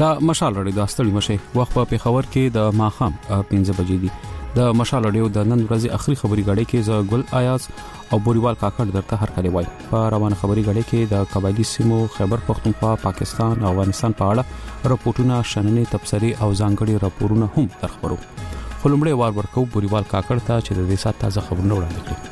دا مشال رادیو د ستړي مشه وخت په پیښور کې د ماخام 15 بجې دي. د مشال رادیو د نن ورځې اخري خبري غړې کې ز ګل آیاز او بوریوال کاکړ درته هر کله وای. په روانه خبري غړې کې د قبایلی سیمو خیبر پختونخوا، پاکستان او افغانستان په اړه راپورټونه، شننې، تبصرې او ځانګړي راپورونه هم درخبرو. خلمړې وار ورکو بوریوال کاکړ ته چې د دې سات تازه خبرونه وړاندې کړي.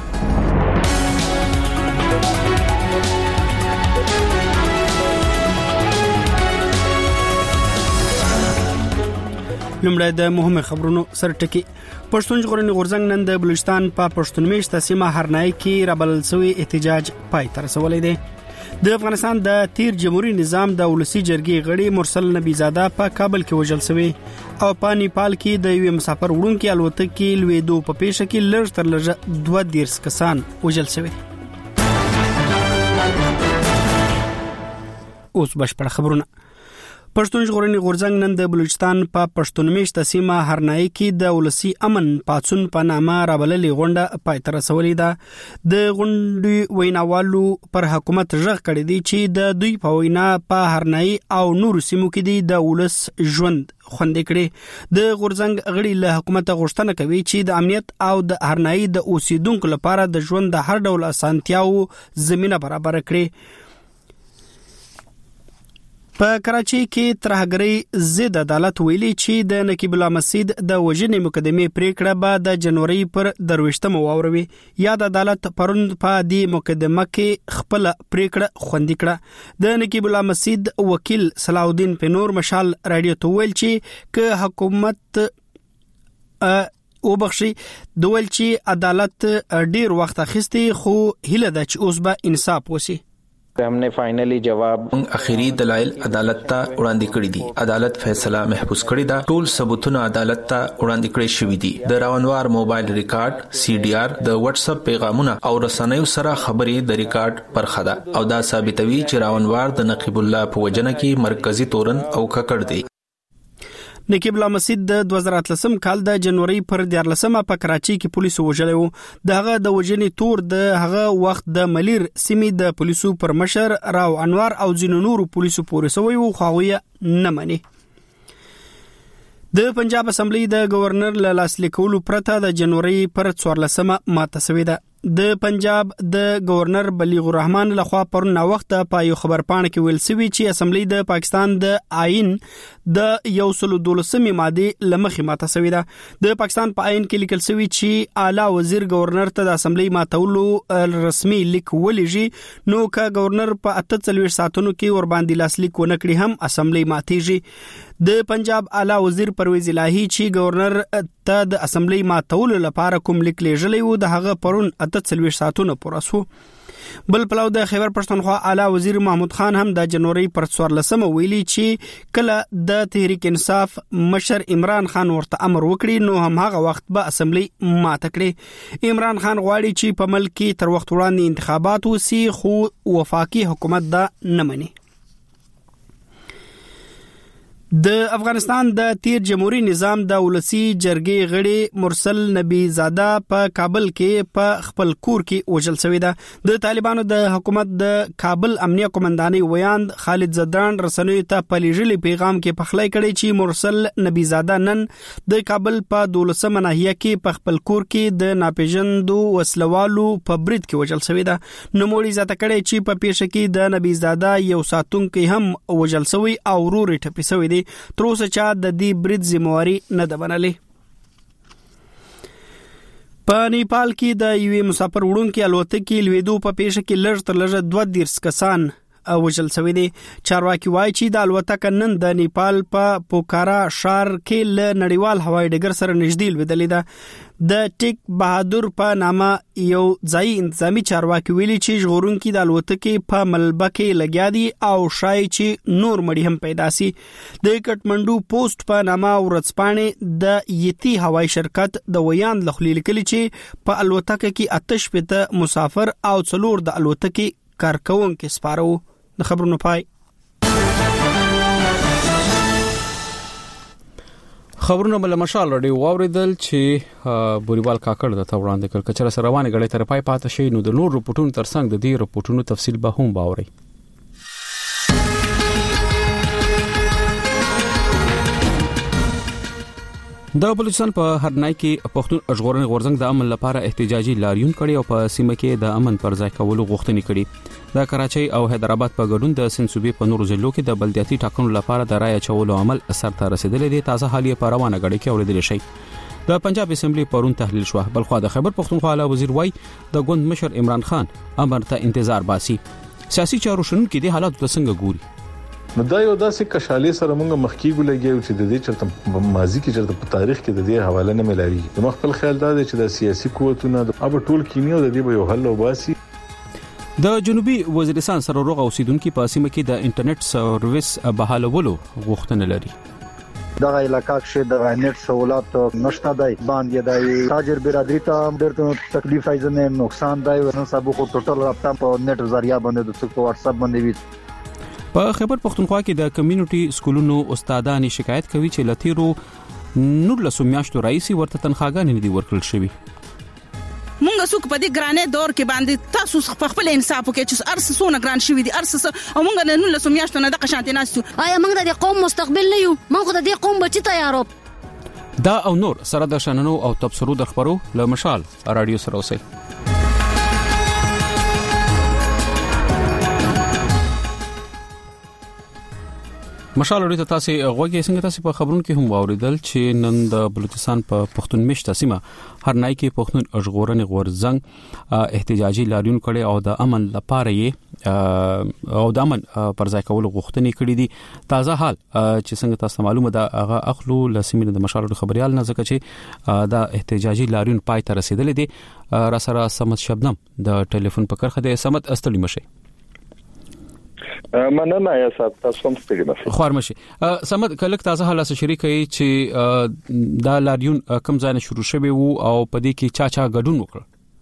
لومړی د مهمه خبرونو سرټکی. پښتون ژغورنې غورځنګ نن د بلوچستان په پښتون میشته سیمه هرنای کې رابلل شوی احتجاج پای ته رسولی دی. د افغانستان د تیر جمهوریت نظام د ولسی جرګې غړي مرسل نبی زاده په کابل کې وژل شوی او په نیپال کې د یو مسافر وړونکو الوتکې لویدو په پیښه کې لږ تر لږه 22 کسان وژل شوی. اوس بشپړ خبرونه. پښتون ژغورنې غورځنګ نن د بلوچستان په پښتون میشته سیمه هرنای کې د ولسی امن پاتون په نامه رابللې غونډه پای ته رسولې ده. د غونډې ویناوالو پر حکومت ژغ کړی دی چې د دوی په وینا په هرنای او نور سیمو کې د ولس ژوند خوندې کړي. د غورځنګ غړي له حکومت غوښتنه کوي چې د امنیت او د هرنای د اوسیدونکو لپاره د ژوند د هر ډول اسانتیاو زمينه برابر کړي. په کراچۍ کې ترهګرۍ ضد عدالت ویلي چې د نقیب الله مسجد د وژنې مقدمې پریکړه به د جنوري پر 23 واوروي. یاد عدالت پرون په دې مقدمه کې خپل پریکړه خوندي کړه. د نقیب الله مسجد وکیل صلاح الدین پنور مشال رادیو ته ویل چې که حکومت وبخشي دویل چې عدالت ډیر وخت اخیستی خو هله د چې اوس به انصاف وشي. हमने फाइनली जवाब اخیری دلایل عدالت ته وړاندې کړی دي. عدالت فیصله محفوظ کړی دا. ټول ثبوتونه عدالت ته وړاندې کړی شوی دي. د راونوار موبایل ریکارډ، CDR، د واتس اپ پیغامونه او رسنیو سره خبرې د ریکارډ برخه ده او دا ثابتوي چې راونوار د نقیب الله په وجنه کې مرکزی تورن او ککړ دی. نقیب الله مسجد د 2013 کال د جنوري پر 14 په کراچۍ کې پولیسو وژلی و. دغه د وژنې تور د هغه وخت د ملیر سیمې د پولیسو پر مشر راو انوار او ځینو نورو پولیسو پورې سوی و خو هغوی نه مني. د پنجاب اسمبلی د گورنر له لاسلیکولو پرته د جنوري پر 14 ماته شوې ده. د پنجاب د گورنر بلیغ الرحمن لخوا پرون وخت په یو خبرپاڼه کې ویل شوی چې اسمبلی د پاکستان د آئین د 112 ماده لمخې ماته شوې ده. د پاکستان په آئین کې لیکل شوی چې اعلی وزیر گورنر ته د اسمبلی ماتولو رسمي لیک ولېږي نو که گورنر په 48 ساعتونو کې ور باندې لاسلیک ونه کړي هم اسمبلی ماتېږي. د پنجاب اعلی وزیر پرویز الهی چې گورنر ته د اسمبلی ماتولو لپاره کوم لیک لېږلی و د هغه پرون 48 ساعتونو پوره شو. بل پلاو د خیبر پښتونخوا اعلی وزیر محمود خان هم د جنوري پر 14 ویلي چې کله د تحریک انصاف مشر عمران خان ورته امر وکړي نو هم هغه وخت به اسمبلی ماته کړي. عمران خان غواړي چې په ملک کې تر وخت وړاندې انتخابات وسي خو وفاقي حکومت دا نه مني. د افغانستان د تیر جمهوریت نظام د ولسی جرګې غړي مرسل نبی زاده په کابل کې په خپل کور کې وژل شوی ده. د طالبانو د حکومت د کابل امنیه قومندانۍ ویاند خالد زدران رسنیو ته په لیږلي پیغام کې پخلی کړی چې مرسل نبی زاده نن د کابل په 12 ناحیه کې په خپل کور کې د ناپېژندو وسلوالو په برید کې وژل شوی ده. نوموړي زیاته کړی چې په پیښه کې د نبی زاده یو ساتونکی هم وژل شوی او ورور یې ټپي شوی دی. تر اوسه چا د دې برید ذمہواری نه ده منلې. په نیپال کې د یوې مسافر وړونکو الوتکې لویدو په پیښه کې لږ تر لږه 22 کسان وژل شوی دي. چارواکي وایي چې د الوتکه نن د نیپال په پوکارا ښار کې له نړیوال هوایي ډګر سره نږدې لویدلې ده. د ټیک بهادر په نامه یو ځای انتظامی چارواکي ویلي چې ژغورونکي د الوتکې په ملبه کې لګیا دي او شایي چې نور مړي هم پیدا سي. د کټمنډو پوسټ په نامه ورځپاڼې د یتی هوایي شرکت د ویاند لخوا لیکلي چې په الوتکه کې 88 مسافر او 4 د الوتکې کارکونکو سپارو. د خبرونو پای. خبرونه بل مشال رادیو واوریدل چې بوریوال کاکړ د وړاندې کړ کچره سره روانه غړې تر پای پاتې شي نو د نور رپورټونو ترڅنګ د دې رپورټونو تفصیل به هم باوري. د بلوچستان په هرنای کې پښتون ژغورنې غورځنګ د امن لپاره احتجاجي لاریون کړي او په سیمه کې د امن پر ځای کولو غوښتنې کړي د کراچۍ او حیدرآباد په ګډون د سنسوبې په نورو ضلعو کې د بلدیاتي ټاکنو لپاره د رای چولو عمل سرته رسیدلی دی. تازه حالي په روانه غړي کې اوریدل شي. د پنجاب اسمبلی پرون تحلیل شو. بلخو د خیبر پختونخوا اعلی وزیر وای د ګوند مشر عمران خان امر ته انتظار باسي. سیاسي چارو شنن کې د حالات ته څنګه ګوري؟ نو دا یو داسې کشالې سره مونږ مخکې ګولګیو چې د دې چرته ماضي کې چرته په تاریخ کې د دې حواله نه ملاري. د خپل خیال دا دی چې د سیاسي قوتونو اب ټول کینیو د دې به یو حل وباسي. د جنوبي وزیرستان سره روغ اوسیدونکو په سیمه کې د انټرنیټ سرویس بحالولو غوښتنه لري. دغه علاقې کې د انټرنیټ سہولت نشته دی باندې د تاجر برادری ته ډېر تکلیف ایزنه نقصان دی ورنه سبو خو ټوټل رابطه په نت ذریعہ باندې د څوک واتس اپ باندې وي. په خیبر پختونخوا کې د کمیونټي سکولونو استادان شکایت کوي چې لتیرو 19 میاشتو رئیس ورته تنخواګانې نه دي ورکړل شوی. مونږ څوک په دې ګرانې دور کې باندې تاسو خپل انصاف وکړئ چې ارس سونه ګران شوی دي ارس او مونږ نه 19 میاشتو نه د قشانت ناسو. آیا مونږ د قوم مستقبل نه یو؟ مونږ د دې قوم بچی تیارو. دا او نور سره د شننو او تبصرو د خبرو له مشال رادیو سره اوسئ. مشال اوري ته تاسو غوږی څنګه تاسو په خبرونو کې هم واوریدل چې نن د بلوچستان په پښتون مشته سیمه هرنای کې پښتون ژغورنې غورځنګ احتجاجي لاریون کړي او د امن لپاره یې او د امن پر ځای کولو غوښتنې کړې دي. تازه حال چې څنګه تاسو معلومه ده هغه اخلو لسیمه د مشال خبريال نه ځکه چې د احتجاجي لاریون پای ته رسیدلې دي. را سره سمت شبنم د ټلیفون په کرخه د سمت استړي مشه مننه یا تاسو هم ستړي مشه خورمشه. سمد کله تازه حالات شریکي چې دا لاریون کم ځای نه شروع شوی وو او په دې کې چا ګډون وکړ.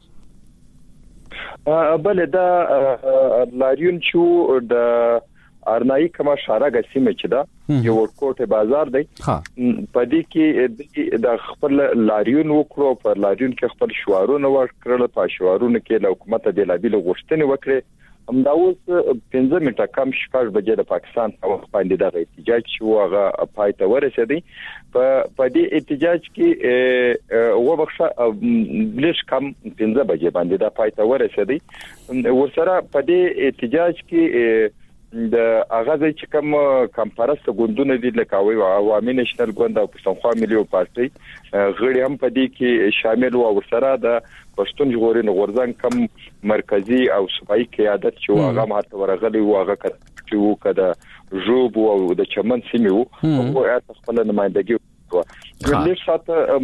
بل دا لاریون چې د ارنای کما شارګه سیمه چې دا یو کوټه بازار دی په دې کې د خپل لاریون وکړو په لاریون کې خپل شوارونه ورکړل په شوارونه کې له حکومت د لابل غوښتنې وکړي. همدا اوس 15 منټه کم شپږ بجې د پاکستان په باندې د احتجاج شو هغه پای ته ورسېدی. په دې احتجاج کې وبخښه بلش کم 15 بجې باندې د پای ته ورسېدی. ورسره په دې احتجاج کې د اغاز چې کوم کمپارس ګوندونه دي لکه عوامي نېشنل ګوند او پښتونخوا ملي پارټي غړي هم په دې کې شامل وو. ورسره د پښتون ژغورنې غورځنګ کم مرکزی او صوبایي قیادت چې هغه ماته ورغلي وو هغه چې وو کده جوب او د چمن سیمه وو او هغه خپل نمائندګي وکړه. د ساته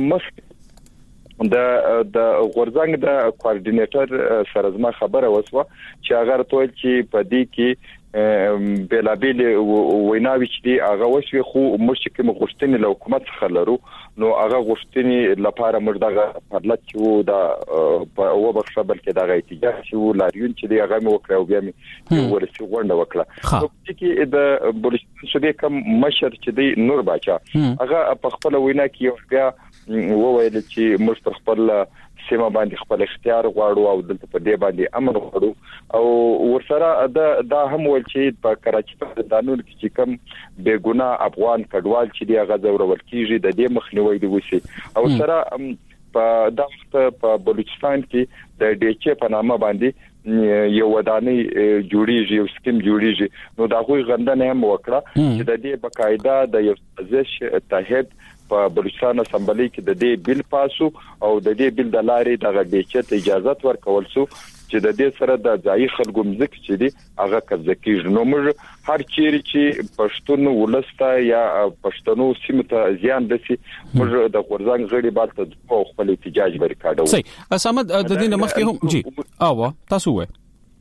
مخ د غورځنګ د کوارډینیټر سره زما خبره وسوه چې هغه ټول چې په دې کې بلابل ویناوي چې دی هغه وشوي خو موږ کوم غوښتنې له حکومت څخه لرو نو هغه غوښتنې لپاره موږ دغه پرلط چې دا او بخښه بلکې دغه احتجاج چې لاریون چې دی هغه مو وکړ او بیا مې ورسې غونډه وکړه. نو چې د بلوچستان صوبې کوم مشر چې دی نور باچا هغه په خپل وینا کې بیا وویل چې موږ خپل سیمه باندې خپل اختیار غواړو او دلته په دې باندې امن غواړو او ورسره دا هم ول چې په کراچۍ په دانون کې چې کوم بیګونه افغان کډوال چې دی هغه زورول کیږي د دې مخنیوي دی وسی او سره په دغه په بلوچستان کې د ډیچې په نامه باندې یو ودانۍ جوړیږي یو سکیم جوړیږي. نو دا غوي غندنه هم وکړه چې د دې بقاعده د یو سازش تحت په بلوچستان اسمبلی کې د دې بل پاسو او د دې بل د لارې د غډېچې اجازه ورکول سو چې د دې سره د ځای خلکو مزک چې دی هغه کزکیږي. نو موږ هر چیرې چې پښتون ولسته یا پښتنو سیمه ته زیان دسي موږ د غورځنګ غړي بالته خپل احتجاج ورکاډو. صحیح اسامد د دې مخکې هم جی اوه تاسو وې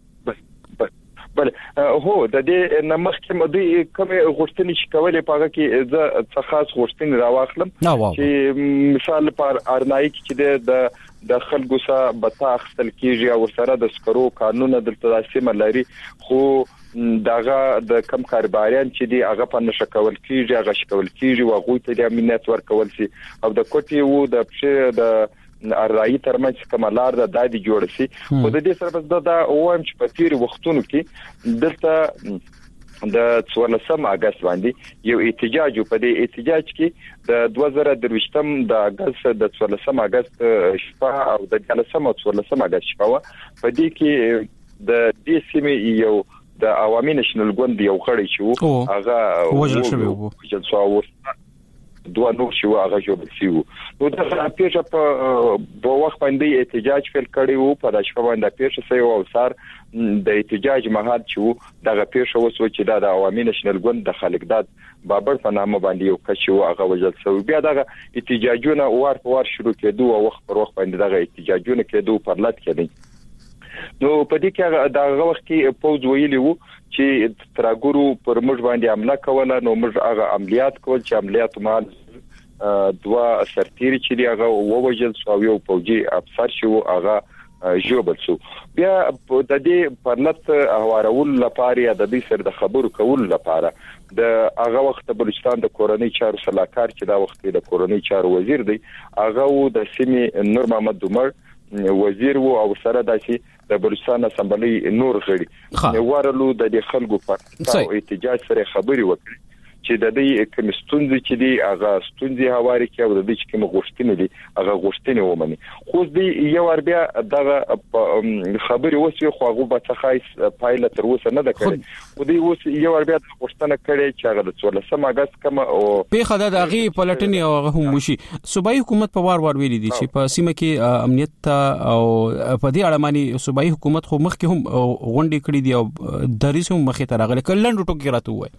بل هو د دې نمخ کې مدي کومه غوښتنې چې کولې پاګه کې زه څه خاص غوښتنې راوخلم چې مثال پر ارنای چې د خلکو سره بتا خپل کیږي او سره د سکرو قانون د تلاسیم لري خو داغه د کم کارباریان چې دی هغه په نشه کول کیږي هغه شکول کیږي او غوي ته د امنیت ورکول سي او د کوټي وو د پښه د ارایي ترمنځ کمالار د دادی جوړ شي خو د دې سره بس دا اوم چې په تیر وختونو کې دلته د 14 اگست باندې یو احتجاج په دې احتجاج کې د 2023 د اگست د 14 اگست شپه او د 14 اگست شپه په دې کې د دې سیمې یو د عوامي نېشنل ګوند یو غړی چې هغه وژل شوی وو چې دوه نور شو هغه جوړ شو نو دا پیښه په وخت باندې احتجاج فعال کړی وو په داشکه باندې پیښه سي او سار د احتجاج مهال چې دغه پیښه وسو چې د عوامي نېشنل ګوند د خالقداد بابر په نامه باندې یو کچو هغه وجل شو بیا دغه احتجاجونه وار شروع کېدو او وخت پر وخت باندې دغه احتجاجونه کېدو پر لات کېدی نو په دې کې دغه وخت کې پوز ویلی وو چې تراګورو پر موږ باندې حمله کوله نو موږ هغه عملیات کول چې عملیات مال دوا سرتیری چې هغه ووجل سو یو فوجي افسر شو هغه جوړ شو بیا د دې پرلط هوارول لپاره د دې سر د خبرو کول لپاره د هغه وخت بلوچستان د کورنۍ چارو صلاحکار چې دا وخت د کورنۍ چارو وزیر دی هغه د سیمې نور محمد عمر وزیر وو او سره داسي د بلوچستان اسمبلی نور غړي ورلو د خلکو په احتجاج سره خبري وکړي چې د دې کوم ستونزې چې دی هغه ستونزې هواري کې او د دې چې کوم غوښتنې دي هغه غوښتنې ومني خو دې یو ور بیا دغه خبري وسی خو هغه به څخه پایله تر اوسه نه ده کړې خو دې اوس یو ور بیا غوښتنه کړې چې هغه د 14 اگست کوم او په خدای د هغه پلټنې او هغه هم وشي صوبایي حکومت په وار ویلي دي چې په سیمه کې امنیت او په دې اړه باندې صوبایي حکومت خو مخکې هم غونډې کړې دي او دریس هم مخې ته راغلي کلن ټوکی راته وای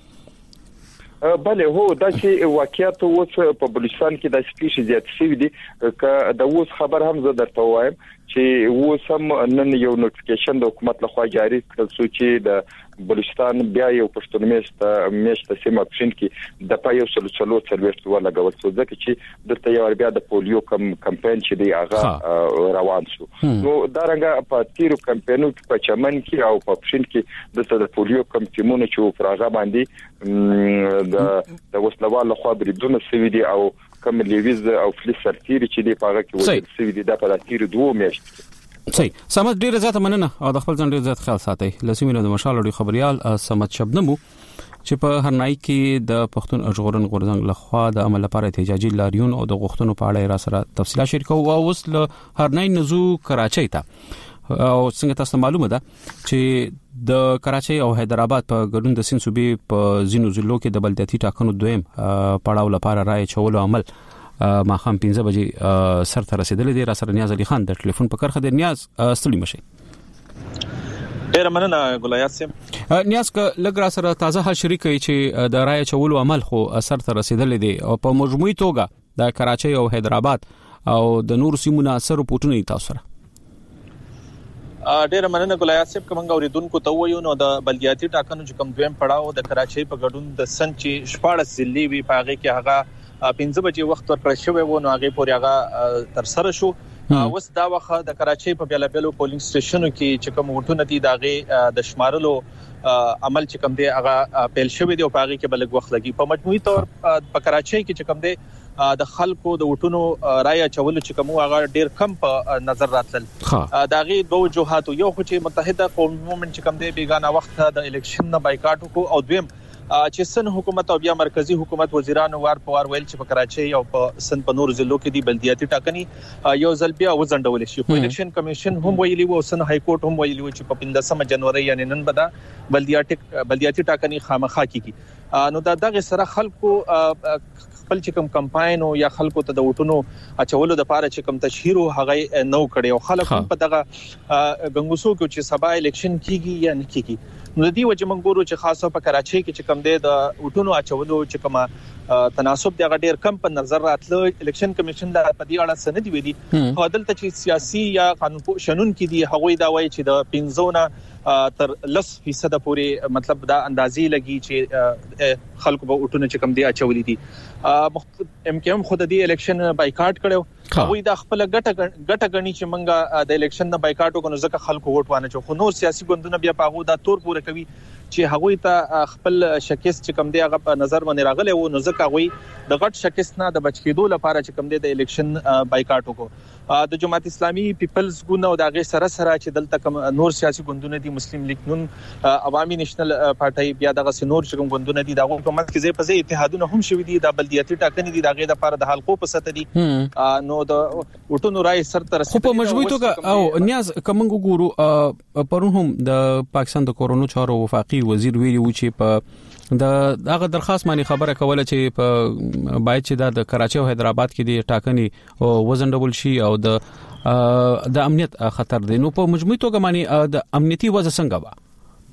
بله هو دا چې واقعیت اوس په بلوچستان کې د سپیش زیات شوی دي ک د اوس خبر هم زه درته وایم چې اوس هم نن یو نوټیفیکیشن د حکومت لخوا جاری کړل شو چې د بلوچستان بیا یو پښتون میشته سیمه پښین کې د پایو سلسلو څلورت ولا غول څه ځکه چې دلته یو بیا د پولیو کمپاین چې دی هغه روان شو نو دا رنګه په تیرو کمپاینو کې په چمن کې او په پښین کې د پولیو کمپاینونه چې پراغه باندې د وسلوال لخوا بریدونه سوي دي او کوم لیویز او فلیس سرتیری چې دی پاغه کې وځي سوي دي د په تیر 2 میاشتې صحیح سمات ډیره زیاته مننه او د خپل ځان ډیر زیات خیال ساتي لسیمینو د مشال لري خبريال سمات شبنمو چې په هرنای کې د پښتون اجغورن غورځنګ لخوا د عمل لپاره احتجاجي لاریون او د غوښتنو په اړه را سره تفصیلات شریکو او اوس له هرنای نزو کراچۍ ته او څنګه تاسو معلومه ده چې د کراچۍ او حیدرآباد په ګډون د سین صوبې په زینو ضلعو کې د بلدیاتي ټاکنو دویم پړاو لپاره رائے چولو عمل ما خام 15 بجې سر ته رسیدلې دي را سره نیاز علي خان د ټلیفون په کرخه د نیاز ستړي مشي ډیر مننه ګلایات سیم نیاز ک لګرا سره تازه حل شریکي چې د رائے چولو عمل خو سر ته رسیدلې دي او په مجموعي توګه د کراچۍ او حیدرآباد او د نور سیمونو سره پټونی تاسو سره ډیر مننه ګلایات سیم کومه اوریدونکو ته وایو نو د بلدیاتي ټاکنو چې کوم دویم پړاو د کراچۍ په ګډون د سن چې 14 ضلعي وی پاغه کې هغه 15 بجې وخت ورکړ شوی و نو هغه پورې هغه تر سره شو اوس دا وخت د کراچۍ په بیلابلو پولینګ سټیشنو کې چې کوم وټونه دي داغه د شمارلو عمل چې کوم دی هغه پیل شوی دی او پاغه کې بلګ وخت لګي په مجموعي تور په کراچۍ کې چې کوم دی د خلکو د وټونو رائے چول چې کوم هغه ډیر کم په نظر راتل داغه دوه وجوهات یو خو چې متحده قومي مومنت چې کوم دی بیگانه وخت د الیکشن نه بایکاټ وکړو او دویم چې سن حکومت او بیا مرکزی حکومت وزیرانو وار په وار ویل چې په کراچۍ او په سن په نور ضلعو کې دی بلدیاتي ټاکنې یو ځل بیا وزندول شي خو الیکشن کمیشن هم ویلي وو سن های کورټ هم ویلي وو چې په 15 جنوري یعنی نن بدا بلدیاتي ټاکنې خامخا کیږي نو دا دغه سره خلکو خپل چې کوم کمپاین او یا خلکو ته د وټونو اچولو د پاره چې کوم تشهیر هغه نو کړي او خلک په دغه غنګوسو کې چې سبا الیکشن کیږي یا نه کیږي نو د دې وجه موږ ګورو چې خاصه په کراچۍ کې چې کوم دی د وټونو اچولو چې کومه تناسب دغه ډیر کم په نظر راتلو الیکشن کمیشن لا په دې اړه سند ویلي خو دلته چې سیاسي یا قانون شنن کې دي هغه دا وایي چې د 15 تر 10% پورې مطلب دا اندازې لګي چې خلکو به وټونه چې کوم دی اچولې دي ام کې هم خود دې الیکشن بایکاټ کړو هغه د خپل ګټه غني چې منګه د الیکشن نه بایکاټ وکړو ځکه خلکو ووټ وانه چو خو نور سیاسي ګوندونه بیا پاغو دا تور پوره کوي چې هغوی ته خپل شکست چې کم دی هغه په نظر باندې راغلی و، نو ځکه هغوی د غټ شکست نه د بچ کېدو لپاره چې کم دی د الیکشن بایکاټ وکړو. د جماعت اسلامي پیپلز ګوند او دغه سره چې دلته کوم نور سیاسي ګوندونه دي، مسلم لیگ نون، عوامي نېشنل پارټي، بیا دغه سينور چې کوم ګوندونه دي دغه حکومت کې ځای په ځای اتحادونه هم شوي دي، د بلدیاتي ټاکنې دي دغه لپاره د حلقو په سطح دي. نو د وټونو رائے سر تر خو په مجموعي توګه او نیاز کوم ګورو پرون هم د پاکستان د کورونو چارو وفاقي وزیر ویلي و چې په دغه درخواست باندې خبره کوله چې په باید چې د کراچي او حیدرآباد کې د ټاکنې وزن ډبل شي او د امنیت خطر دی. نو په مجموعي توګه باندې د امنیتي وضع څنګه و؟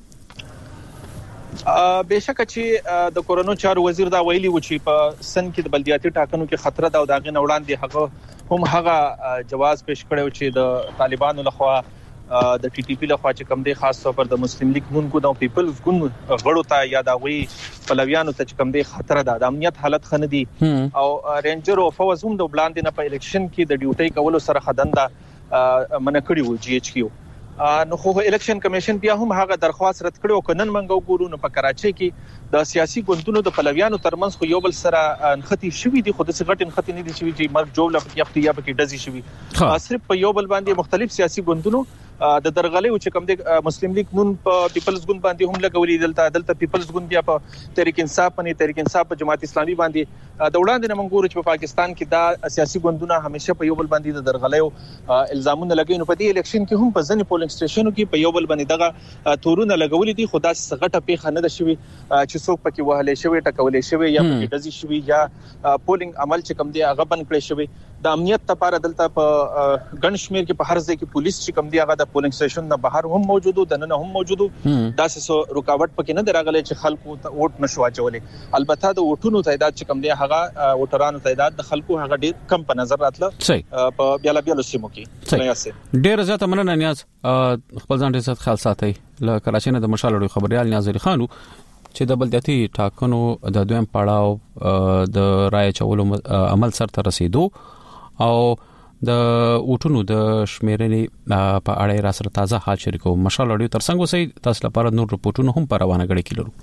بهشکه چې د کورونو چارو وزیر دا ویلي و چې په سن کې د بلدیاتي ټاکنو کې خطر ده او داغه نوړاندې هغه جواز پیش کړو چې د طالبانو لخوا د ټي ټي پی لخوا چې کوم دی خاص طور پر د مسلم لیگ نون کو د پیپلز ګوند غړو ته یا دا وی پلویانو ته چې کوم دی خطر ده، د امنیت حالت خنه دي او رینجر او فوز هم د بلاند نه په الیکشن کې د ډیوټي کولو سره خدنده منکړي و جی ایچ کیو. نو خو الیکشن کمیشن بیا هم هغه درخواست رد کړو. کنن منګو ګورو نو په کراچي کې د سیاسي ګوندونو د پلویانو ترمنځ خو یو بل سره انختی شوې دي، خو د سغټ انختی نه دي شوې چې مرګ جوړ لپاره یا په کې دزي شوې، صرف په یو بل باندې مختلف سیاسي ګوندونو د درغلې او چې کوم د مسلم لیگ نون په پیپلز ګوند باندې هم لګولې، دلته پیپلز ګوند بیا په تحریک انصاف په جماعت اسلامي باندې د وړاندې نه منګورو چې په پاکستان کې دا سیاسي ګوندونه همیشه په یو بل باندې د درغلې او الزامونه لګوي. نو په دې الیکشن کې هم په ځنې پولینګ سټیشنونو کې په یو بل باندې دغه تورونه لګولې دي، خو دا سغټه پیښه نه ده شوې چې څوک پکې وهلې شوی، ټکولې شوی یا پکې دزي شوی یا پولینګ عمل چې کوم دی هغه بند کړی شوی. د امنیت لپاره دلته په ګنشمیر کې په هر ځای کې پولیس چې کوم دی هغه د پولینګ سټیشن نه بهر هم موجودو، د نن هم موجودو، داسې رکاوټ پکې نه دراغلي چې خلکو ته ووټ نشو اچولې. البته د ووټونو تعداد چې کوم دی هغه ووټرانو تعداد د خلکو هغه ډیر کم په نظر راتله په بیل سیمو کې. ډیر زیاته مننه نیاز، خپل ځان ډیر خیال ساتي. له کراچي نه د مشال لوی خبريال نیاز علي خانو چې د بلدیاتي ټاکنو د دویم پړاو د رائے چولو عمل سره ته رسیدو او د وټونو د شمیرنې په اړه را سره تازه حال شریکو. مشال اړیو ترڅنګ وسې تاسو لپاره نور رپورټونه هم پر روانه غړي کیلو.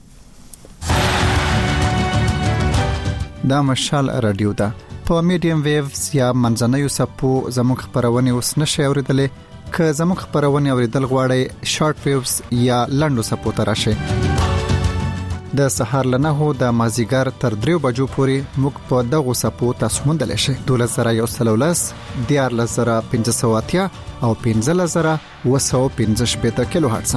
دا مشال رادیو دا په میډیم ویوز یا منځنوي سپو زموږ خبرونه اوس نشي اوریدلې، که زموږ خبرونه اوریدل غواړئ شارټ ویوز یا لنډو سپو ته راشئ. د سحر لنهو د مازیګر تر 3 بجو پورې موږ په دغه سپو تاسو موندل شئ. 12113 14580 او 15215 کیلو هرتز.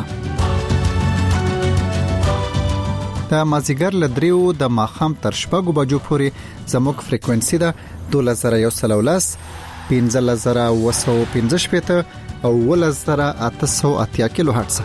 د مازیګر ل 3 د ماخام تر 6 بجو پورې زموږ فریکوئنسي ده 12113 15215 او 11880 کیلو هرتز.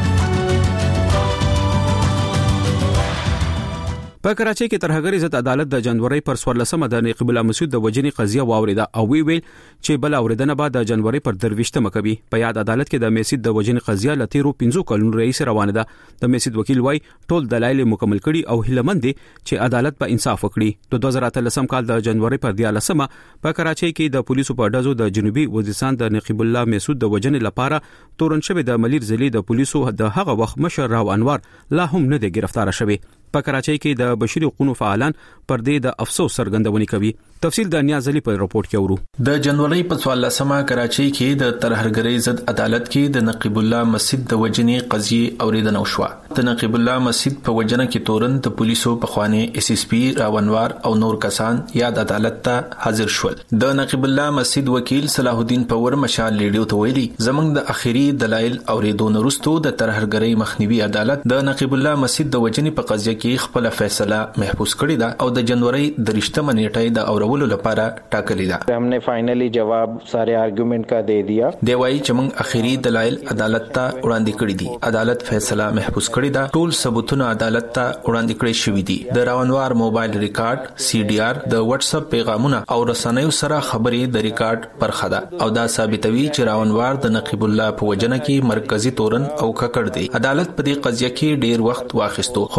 په کراچي کې ترهګر عزت عدالت د جنوري پر 14مه د نقیب الله مسعود د وجنې قضیه واوریده او ویل چې بل اوریدنه بعد د جنوري پر 23مه کوي. په یاد عدالت کې د مسعود د وجنې قضیه لتیرو 15 کلونو رئیس روانه ده. د مسعود وکیل وای ټول دلایل مکمل کړي او هلمند دي چې عدالت په انصاف وکړي. د 2013 کال د جنوري پر 14مه په کراچي کې د پولیسو په ډزو د جنوبي وزیرستان د نقیب الله مسعود د وجنې لپاره تورن شوی د ملیر زلی د پولیسو د هغه وخت مشر راو انوار لا هم نه دی گرفتار شوی. په کراچۍ کې د بشري حقوقو فعالان پر دې د افسوس څرګندونې کوي. تفصیل د نیاز علي په رپورت کې ورو. د جنوري په 14مه کراچۍ کې د ترهګرۍ ضد عدالت کې د نقیب الله مسعود د وجنې قضیه اوریدنه وشوه. د نقیب الله مسعود په وجنه کې تورن د پولیسو په خواني اس اس پی راونوار او نور کسان یاد عدالت ته حاضر شول. د نقیب الله مسعود وکیل صلاح الدین پور مشال لیډیو ته ویلي زمنګ د اخیری دلایل اوریدونه وروسته د ترهګرۍ مخنیوي عدالت د نقیب الله مسعود د وجنې په قضیه کې خپل فیصله محفوظ کړی دا او د جنوري د رښتمه نیټه د اورولو لپاره ټاکلی دا. हमने फाइनली जवाब सारे आर्गुमेंट का दे दिया. دیوای چې موږ اخیری دلایل عدالت ته وړاندې کړی دي. عدالت فیصله محفوظ کړی دا. ټول ثبوتونه عدالت ته وړاندې کړی شوی دي. د راونوار موبایل ریکارډ سی ډي آر د واتس اپ پیغامونه او رسنیو سره خبرې د ریکارډ برخه ده او دا ثابتوي چې راونوار د نقیب الله په وجنه کې مرکزی تورن او ککړ دی. عدالت په دې قضیه کې ډیر وخت واخیستو خو موږ هیله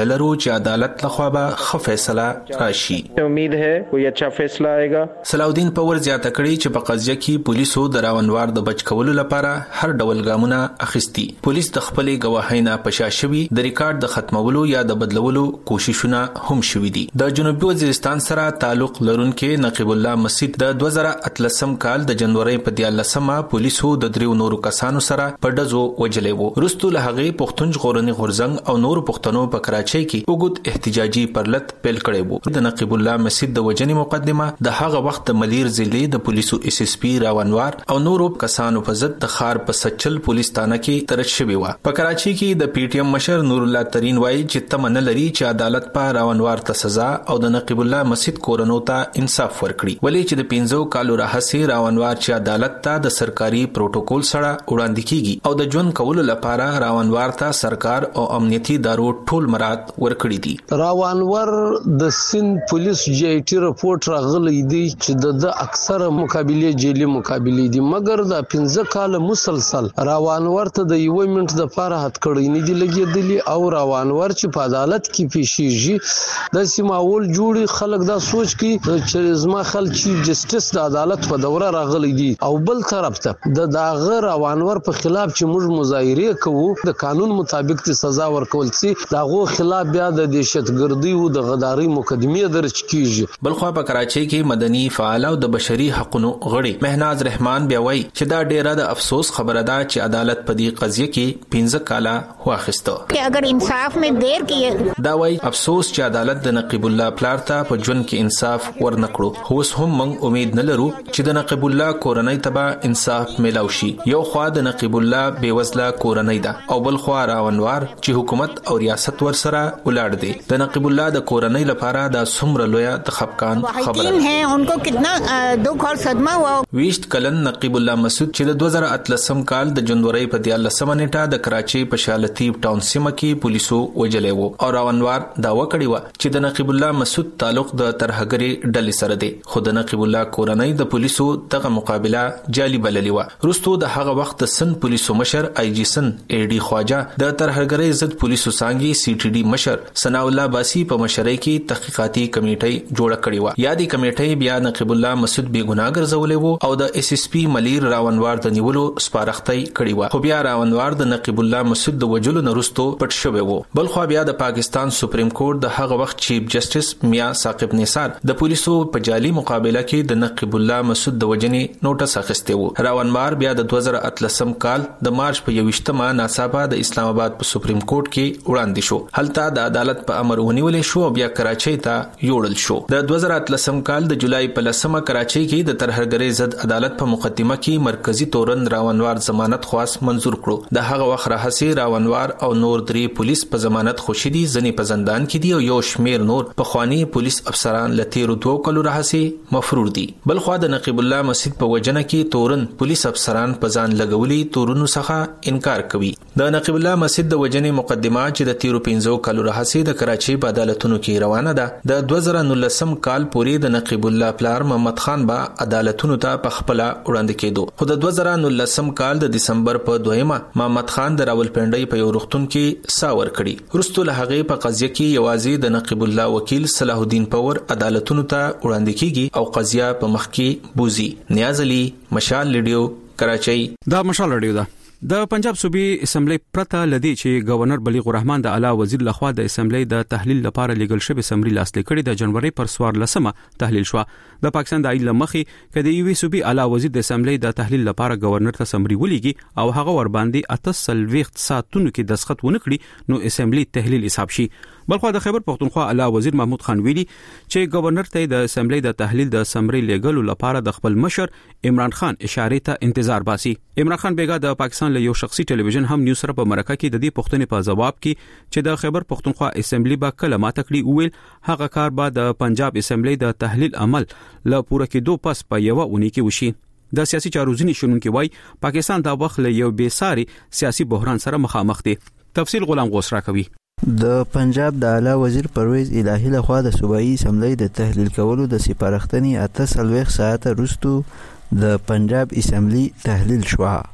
هیله لرو چې عدالت لخوا به ښه فیصله راشي. امید ہے کوئی اچھا فیصلہ آئے گا. صلاح الدین پور زیاته کړي چې په قضیه کې پولیسو د راونوار د بچ کولو لپاره هر ډول ګامونه اخیستي. پولیس د خپلې گواهۍ نه پشاشوي د ریکارډ د ختمولو یا د بدلولو کوششونه هم شوي دي. د جنوبي وزیرستان سره تعلق لرونکي نقیب الله مسعود د 2013 کال د جنوري په 14مه پولیسو د دریو نورو کسانو سره په ډزو وجلې وو. وروسته له هغې پښتون ژغورنې غورځنګ او نورو پښتنو په کراچۍ کې وګد احتجاجي پرلط پیل کړی وو. د نقیب الله مسعود د وجنې مقدمه د هغه وخت د ملیر ضلع د پولیسو اس اس پی راونوار او نورو کسانو په ضد د خار په سچل پولیس تانه کې ترش شوی و. په کراچۍ کې د پی ټی ایم مشر نور الله ترین وایي چې تمنه لري چې عدالت په راونوار ته سزا او د نقیب الله مسعود کورنو ته انصاف ورکړي. ولې چې د 15 کالو راهسي راونوار چې عدالت ته د سرکاري پروتوکول سره وړاندې کیږي او د ژوند کولو لپاره راونوار ته سرکار او امنیتي ادارو ټول مراد ورکړي دي. راونوار د سند پولیس جی ای ټی رپورت راغلی دی چې د اکثره مقابله جیلی مقابله دي مګر د 15 کال مسلسل راونوار ته د یو منټ د فار هات کړی نه دی لګیدلی او راونوار چې په عدالت کې پیشیږي د سیماول جوړي خلک دا سوچ کی چې زما خلک چیف جسټس د عدالت په دوره راغلی دي او بل طرف ته د داغه راونوار په خلاف چې موږ مظاهره کوو د قانون مطابق د سزا ورکول سي داغه خلاف بیا د دهشتګردي او د غداري مقدمه درج کیږي. بلخو په کراچۍ کې مدني فعال او د بشري حقوقو غړي مهناز رحمان بیا وایي چې دا ډیره د افسوس خبره ده چې عدالت په دې قضیه کې 15 کاله واخیسته. چې اگر انصاف میں دیر کیه دا وایي افسوس چې عدالت د نقیب الله پلار ته په ژوند کې انصاف ورنکړو. خو اوس هم موږ امید نه لرو چې د نقیب الله کورنۍ ته انصاف ملاوي شي. یو خوا د نقیب الله بیوزله کورنۍ ده او بل خوا راونوار چې حکومت او ریاست ور سره ولاړ دي. د نقیب الله د کورنۍ لپاره د سمره لوی د خفقان خبره ہے ان کو کتنا دکھ اور صدمہ ہوا. 20 کلن نقیب الله مسعود چې د 2013 کال د جنوري په 14مه نیټه د کراچۍ په شالطیب ټاون سیمه کې پولیسو وجلې وو او راونوار داوا کړی و چې د نقیب الله مسعود تعلق د ترهګری ډلې سره دی. خو د نقیب الله کورنۍ د پولیسو دغه مقابله جالي بللی و. وروسته د هغه وخت د سند پولیسو مشر آی جی سن ای ډی خواجه د ترهګری ضد پولیسو څنګه سی ټی ډی مشر ثنا الله باسی په مشرۍ کې تحقیقاتي کمیټه جوړه کړې و. یادې کمیټه بیا نقیب الله مسعود بے ګناه ګرځولې وو او د اس اس پی ملیر راونوار د نیولو سپارښتۍ کړې و. خو بیا راونوار د نقیب الله مسعود د وجلو نرستو پټ شوی وو. بل خو بیا د پاکستان سپریم کورټ د هغه وخت چیف جسټس میاں ثاقب نثار د پولیسو په جعلي مقابله کې د نقیب الله مسعود د وجنې نوټس اخیسته وو. راونوار بیا د 2013 کال د مارچ په 21مه ناڅاپه د اسلام آباد په سپریم کورټ کې وړاندې شو. هلته د عدالت په امر ونیول شو او بیا کراچۍ ته یوړل شو. د 2013 کال د جولای په 10مه کراچۍ کې د ترهګری ضد عدالت په مقدمه کې مرکزی تورن راونوار ضمانت خواست منزور کړو. د هغه وخت راهسي راونوار او نور درې پولیس په ضمانت خوشي دي ځنې په زندان کې دي او یو شمیر نور په خواني پولیس افسران لتیرو 2 کلو راهسي مفرور دي. بل خو د نقیب الله مسعود په وجنه کې تورن پولیس افسران په ځان لګولي تورونو څخه انکار کوي. د نقیب الله مسعود د وجنې مقدمه چې د تیرو 15 کالو راهسي د کراچۍ په عدالتونو کې روانه ده. د 2019 کال پورې د نقیب الله پلار محمد خان با عدالتونو ته په خپل وړاندې کېدو. خو د 2019 کال د دسمبر په 2مه محمد خان د راولپنډۍ په یو روغتون کې ساور کړي. وروسته له هغه په قضیه کې یوازې د نقیب الله وکیل صلاح الدین پور عدالتونو ته وړاندې کیږي او قضیه په مخ کې بوزي. نیاز علي، مشال ریډیو، کراچۍ. دا مشال ریډیو ده. د پنجاب صوبې اسمبلی پرته لدی چې گورنر بلیغ الرحمن د اعلی وزیر لخوا د اسمبلی د تحلیل لپاره لیږل شوی سمري لاسلیک کړي د جنوري پر 14مه تحلیل شو. د پاکستان د ایل مخي کدی یوې صوبې اعلی وزیر د اسمبلی د تحلیل لپاره گورنر ته سمري ولېږي او هغه ور باندې 38 ساعتونو کې دسخط ونکړي نو اسمبلی تحلیل حساب شي. بلخو د خیبر پختونخوا اعلی وزیر محمود خان ویلي چې گورنر ته د اسمبلی د تحلیل د سمري لیږلو لپاره د خپل مشر عمران خان اشاره ته انتظار باسي. عمران خان بیګا د پاکستان له یو شخصي ټلویزیون هم نیوز سره په مرکه کې د دې پښتنې په جواب کې چې د خیبر پختونخوا اسمبلی با کله ماته کړی ویل هغه کار به د پنجاب اسمبلی د تحلیل عمل له پوره کېدو پس په یو اونۍ کې وشي. د سیاسي چارو ځینې شنونکو وای پاکستان د وخت له یو بیساري سیاسي بحران سره مخامخ دی. تفصیل غلام غوث راکوي. د پنجاب د اعلی وزیر پرویز الهی لخوا د صوبایي اسمبلی د تحلیل کولو د سپارښتنې 48 ساعت وروسته د پنجاب اسمبلی تحلیل شو.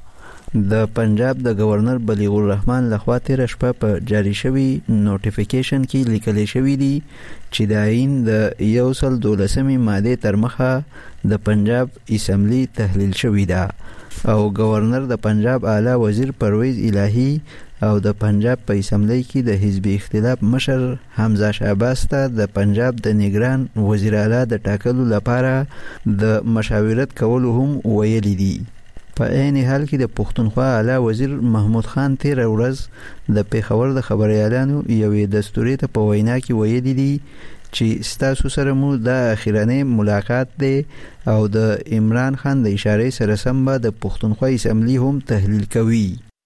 د پنجاب د گورنر بلیغ الرحمن لخوا تیر شپه په جاری شوی نوټیفیکیشن کې لیکل شوی دی چې د آئین د 112 ماده تر مخه د پنجاب اسمبلی تحلیل شوی دا او گورنر د پنجاب اعلی وزیر پرویز الهی او د پنجاب په اسمبلی کې د حزب اختلاف مشر حمزه شعباس ته د پنجاب د نگران وزیر اعلی د ټاکلو لپاره د مشاورت کولو هم ویلي دي. په عین حال کې د پښتونخوا اعلی وزیر محمود خان تیر ورځ د پیښور د خبريالانو یوې دستوري ته په وینا کې ویلي دي چې ستاسو سره مو د اخیرانه ملاقات دی او د عمران خان د اشاره سره سم به د پښتونخوا اسمبلی هم تحلیل کوي.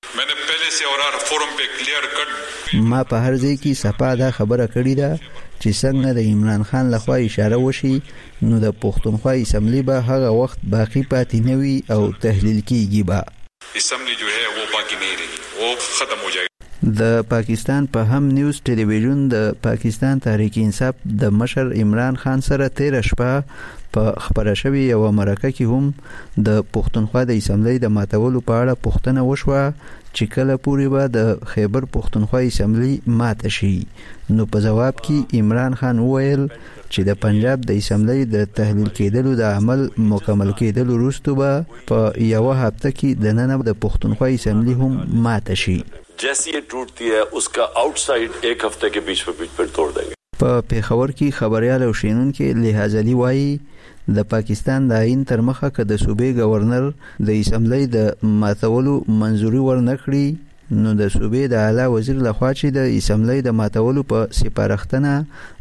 ما په هر ځای کې صفا دا خبره کړې ده چې څنګه د عمران خان لخوا اشاره وشي نو د پښتونخوا اسمبلی به هغه وخت باقی پاتې نه وي او تحلیل کیږي به اسمبلی جو ہے وہ باقی نہیں رہی وہ ختم ہو جائے. د پاکستان په هم نیوز ټلویزیون د پاکستان تحریک انصاف د مشر عمران خان سره تیر شپه په خبره شوی یو مرکه کې هم د پښتونخوا د اسمبلی د ماتولو په اړه پوښتنه وشوه چې کله پورې به د خیبر پښتونخوا اسمبلی ماته شي. نو په جواب کې عمران خان وویل چې د پنجاب د اسمبلی د تحلیل کېدلو د عمل مکمل کېدلو وروسته به په یو هفته کې د نن د پښتونخوا اسمبلی هم ماته شي. जैसी ये टूटती है उसका आउटसाइड एक हफ्ते के बीच पर तोड़ देंगे. په پیښور کې خبريال او شینونکو لحاظ علي وایي د پاکستان د آئین تر مخه که د صوبې گورنر د اسمبلی د ماتولو منځوري ورنکړي نو د صوبې د اعلی وزیر لخوا چې د اسمبلی د ماتولو په سپارښتنه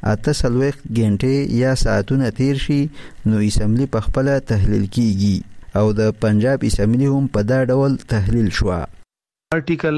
48 غنټې یا ساعتونه تیر شي نو اسمبلی په خپل تحلیل کیږي او د پنجاب اسمبلی هم په دا ډول تحلیل شو. آرټیکل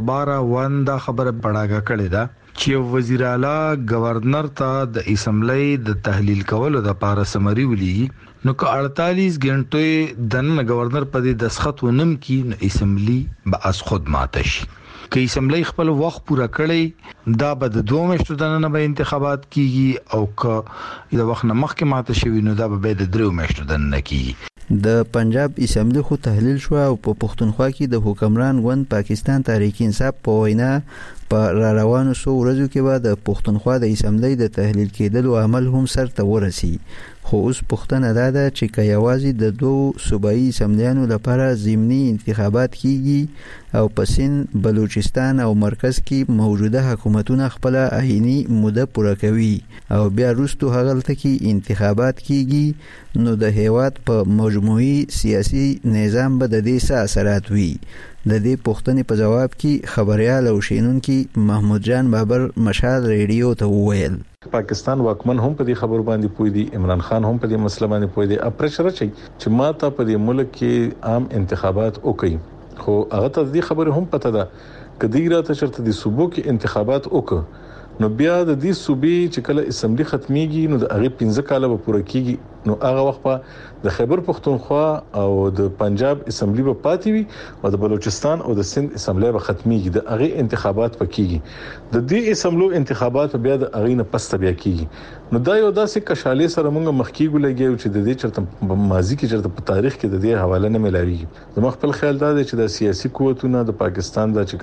112 دا خبره پړاګه کړې ده چې وزیر اعلی گورنر ته د اسمبلی د تحلیل کولو د لپاره سمري ولېږي نو که 48 غنټې د گورنر په دې دسخط ونم کې نو اسمبلی به از خود ماته شي. که اسمبلی خپل وخت پوره کړي دا به د 2 میاشتو د نن به انتخابات کیږي او که د وخت نه مخکې ماته شوی نو دا به د 3 میاشتو د نن کیږي. د پنجاب اسمبلی خو تحلیل شو او په پښتونخوا کې د حکمران ګوند پاکستان تحریک انصاف په وینا په را روانو سو ورځو کې به د پښتونخوا د اسمبلی د تحلیل کېدلو عمل هم سرته ورسي. خو اوس پښتنه ده چې که یوازې د 2 صوبایي اسمبلیانو لپاره ضمني انتخابات کیږي او په سند بلوچستان او مرکز کې موجوده حکومتونه خپل آئینی موده پوره کوي او بیا وروسته هغلته کې انتخابات کیږي نو د هیواد په مجموعي سیاسي نظام به د دې څه اثرات وي. د دې پوښتنې په جواب کې خبريال او شینونکو محمود جان بابر مشال ریډیو ته وویل پاکستان واکمن هم په دې خبر باندې پوي دي عمران خان هم په دې مسله باندې پوي دي اپریشر چې ماته په دې ملک کې عام انتخابات وکړي خو هغه ته دې خبره هم پته ده کدی راته چرته د صوبو کې انتخابات وکړي نو بیا د دې صوبې چې کله اسمبلی ختميږي نو د هغه 15 کاله به پوره کیږي نو هغه وخت په د خیبر پښتونخوا او د پنجاب اسمبلی به پاتې وي او د بلوچستان او د سند اسمبلی به ختميږي د هغه انتخابات پکېږي د دې اسمبلو انتخابات بیا د هغه نه پس بیا کیږي نو دا یو داسې کشاله سره موږ مخکېګو لګیو چې د دې چرته ماضي کې چرته په تاریخ کې د دې حواله نه ملاويږي زما خپل خیال دا دی چې د سیاسي قوتونو د پاکستان د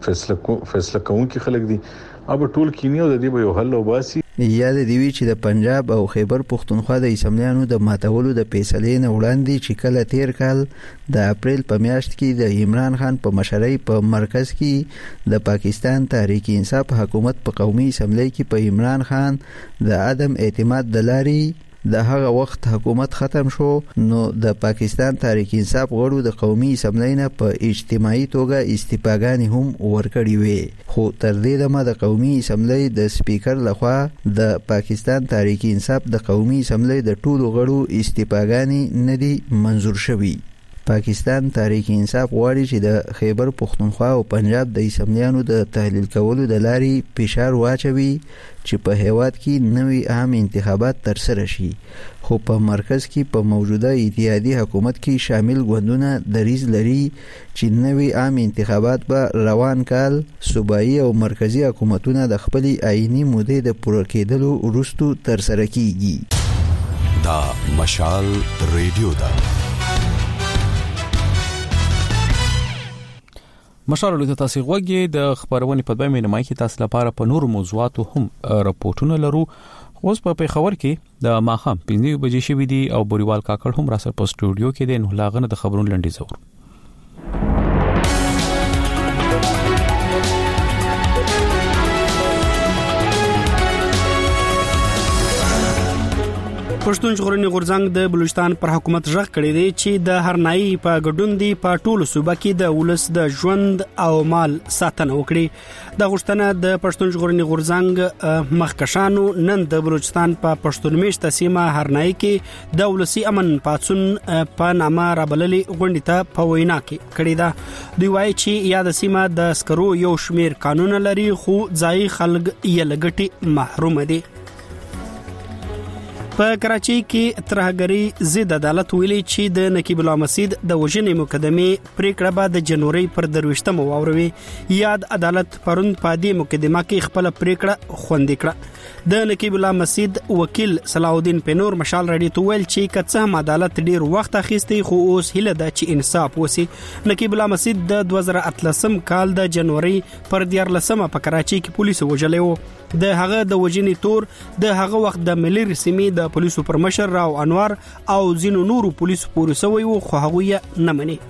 چکم فیصله کوونکي خلک دي اب ټول کینیو د دې به یو حل وباسي. یاد دی وی چې د پنجاب او خیبر پښتونخوا د اسمبلیانو د ماتولو د فیصلې نه وړاندې چې کله تیر کال د اپریل په میاشت کې د عمران خان په مشرۍ په مرکز کې د پاکستان تحریک انصاف حکومت په قومي اسمبلی کې په عمران خان د عدم اعتماد د لاري د هغه وخت حکومت ختم شو نو د پاکستان تحریک انصاف غړو د قومي اسمبلی نه په اجتماعي توګه استعفاګانې هم ورکړې وې خو تر دې دمه د قومي اسمبلی د سپیکر لخوا د پاکستان تحریک انصاف د قومي اسمبلی د ټولو غړو استعفاګانې نه دي منظور شوي. پاکستان تحریک انصاف غواړي چې د خیبر پښتونخوا او پنجاب د اسمبلیانو د تحلیل کولو د لارې فشار واچوي چې په هیواد کې نوي عام انتخابات ترسره شي خو په مرکز کې په موجوده اتحادیه حکومت کې شامل ګوندونه دریځ لري چې نوي عام انتخابات به روان کال صوبایي او مرکزی حکومتونه د خپل آئینی مودې د پوره کېدلو وروسته ترسره کیږي. دا مشال ریډیو دا مشال له تاسو غوږی د خبرونې په دویمه نیمه کې تاسو لپاره په نورو موضوعاتو هم راپورټونه لرو. اوس په پیښور کې د ماخام 5 بجې شوې دي او بوریوال کاکړ هم را سره په سټوډیو کې د نو لاغنه د خبرونو لنډي زور. پښتون ژغورنې غورځنګ د بلوچستان پر حکومت ژغ کړی دی چې د هرنايي په ګډون دی په ټولو صوبه کې د ولس د ژوند او مال ساتنه وکړي. د غوښتنه د پښتون ژغورنې غورځنګ مخکشانو نن د بلوچستان په پښتونمیشته سیمه هرنايي کې د ولسی امن پاتون په نامه رابللې غونډه ته په وینا کې کړی دا. دوی وایي چې یاد سیمه د سکرو یو شمیر قانون لري خو ځای خلک یې لګټي محروم دي. په کراچۍ کې ترهګری ضد عدالت ویلي چې د نقیب الله مسعود د وژنې مقدمه پریکړه به د جنوري پر 23مه واوروي. یاد عدالت پرون په دې مقدمه کې خپل پریکړه خوندې کړه. د نقیب الله مسعود وکیل صلاح الدین پنور مشال رادیو ته ویل چې کڅه هم عدالت ډیر وخت اخیستی خو اوس هله ده چې انصاف وسی. نقیب الله مسعود د 2013 کال د جنوري پر 14مه په کراچۍ کې پولیس وژلې وو. د هغه د وژنې تور د هغه وخت د ملي رسمي د پولیسو پر مشر راو انوار او زینو نورو پولیسو پورې سوی وو خو هغه یې نه مني.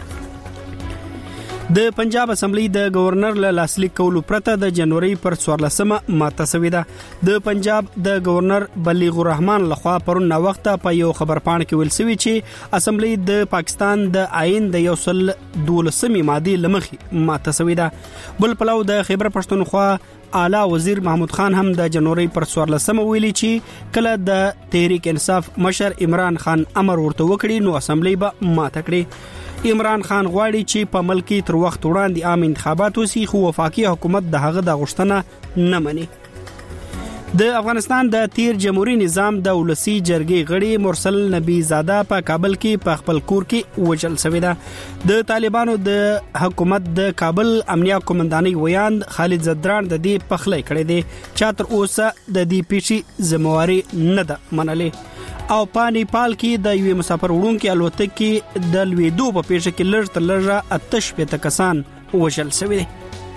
د پنجاب اسمبلی د گورنر له لاسلیک کولو پرته د جنوري پر 14مه ماته شوې ده. د پنجاب د گورنر بلیغ الرحمن لخوا پرون نا وخت په یو خبرپاڼه کې ویل شوی چې اسمبلی د پاکستان د آئین د 12 ماده لمخې ماته شوې ده. بل پلو د خیبر پښتونخوا اعلی وزیر محمود خان هم د جنوري پر 14مه ویلي چې کله د تحریک انصاف مشر عمران خان امر ورته وکړي نو اسمبلی به ماته کړي. عمران خان غواړي چې په ملک تر وخت وړاندې عام انتخابات وسی خو وفاقي حکومت د هغه د غوښتنه نه مني. د افغانستان د تیر جمهوریت نظام د ولسی جرګې غړي مرسل نبی زاده په کابل کې په خپل کور کې وژل شوی ده. د طالبانو د حکومت د کابل امنیه قومندانۍ ویاند خالد زدران د دې پخلی کړی دی چې تر اوسه د دې پیښې ذمہواری نه ده منلې. او په نیپال کې د یو مسافر وړونکو الوتکې د لویدو په پیښه کې لږ تر لږه 88 کسان وژل شوي دي.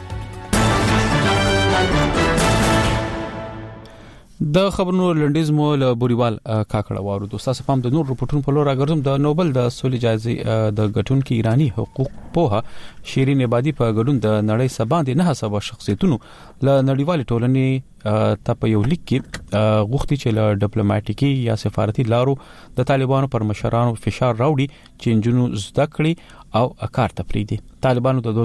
د خبرونو لنډیز مو له بوریوال کاکړه وارو دوستاسو پام د نور رپورټونو په لور راګرځم. د نوبل د سولې جایزې د ګټونکو ایرانی حقوق پوها شیرین عبادی په ګډون د نړۍ سباندې نه حساب شخصیتونو له نړیوال ټولنې ته په یو لیک کې غوښتي چې له ډیپلوماټیکي یا سفارتي لارو د طالبانو پر مشرانو فشار راوړي چې انجنونو زده کړي او کار تفریدي. طالبانو د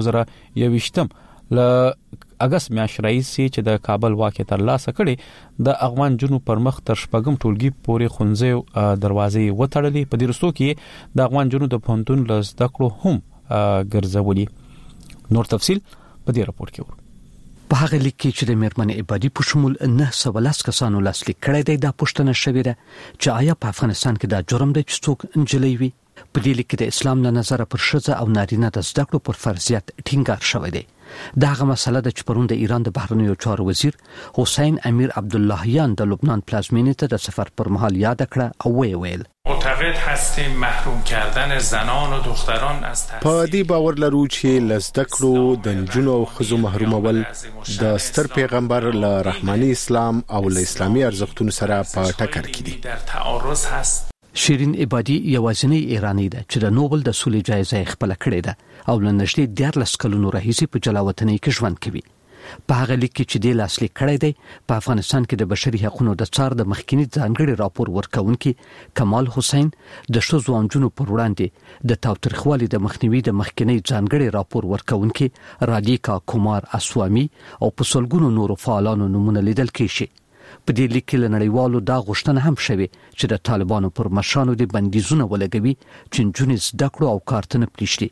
2021 ل اگست میاشتې راځي چې د کابل واقع تر لاسه کړي د افغان جنو پر مخ تر شپږم ټولګي پورې خونځي دروازې وټړلې. په دې رستو کې د افغان جنو د پونتون له زده کړو هم ګرځولي. نور تفصيل په دې راپور کې ورو. په هغه لیک کې چې د میرمنې عبادی په شمول 910 کسانو لاسلیک کړی دی د پښتنه شوې ده چې آیا په افغانستان کې دا جرم دی چې څوک انجلۍ وي. په دې لیک کې د اسلام له نظر پر ښځه او نارینه د زده کړو پر فرضیت ټینګار شوی دی. دغه مسله د چپرون د ایران د بهرنیو چارو وزیر حسین امیر عبداللهیان د لبنان پلازمینې ته د سفر پر مهال یاد کړه او ویل معتقد هستیم محروم کردن زنان و دختران از تحصیل. په دې باور لرو چې لزده کړو د نجونو او ښځو محرومول د ستر پیغمبر له رحماني اسلام او له اسلامي ارزښتونو سره په ټکر کې دي. در تعارض هست. شیرین عبادی یوازینی ایرانی ده چې د نوبل د سولې جایزه خپل کړې ده او له نږدې 14 کلونو راهیسې په جلاوطنۍ کې ژوند کوي. په هغه لیک کې چې د لاسلیک کړی دی په افغانستان کې د بشري حقوقو د څار د مخکینی ځانګړي راپور ورکونکي کمال حسین د شذو انجونو پر وړاندې د تاوتریخوالي د مخنیوي د مخکینی ځانګړي راپور ورکونکي رادیکا کومار اسوامي او په سلګونو نورو فعالانو نمونه لیدل کیږي. په دې لیک کې له نړیوالو دا غوښتنه هم شوې چې د طالبانو پر مشرانو د بندیزونه ولګوي چې نجونې زده کړو او کارتونه پلیشلي.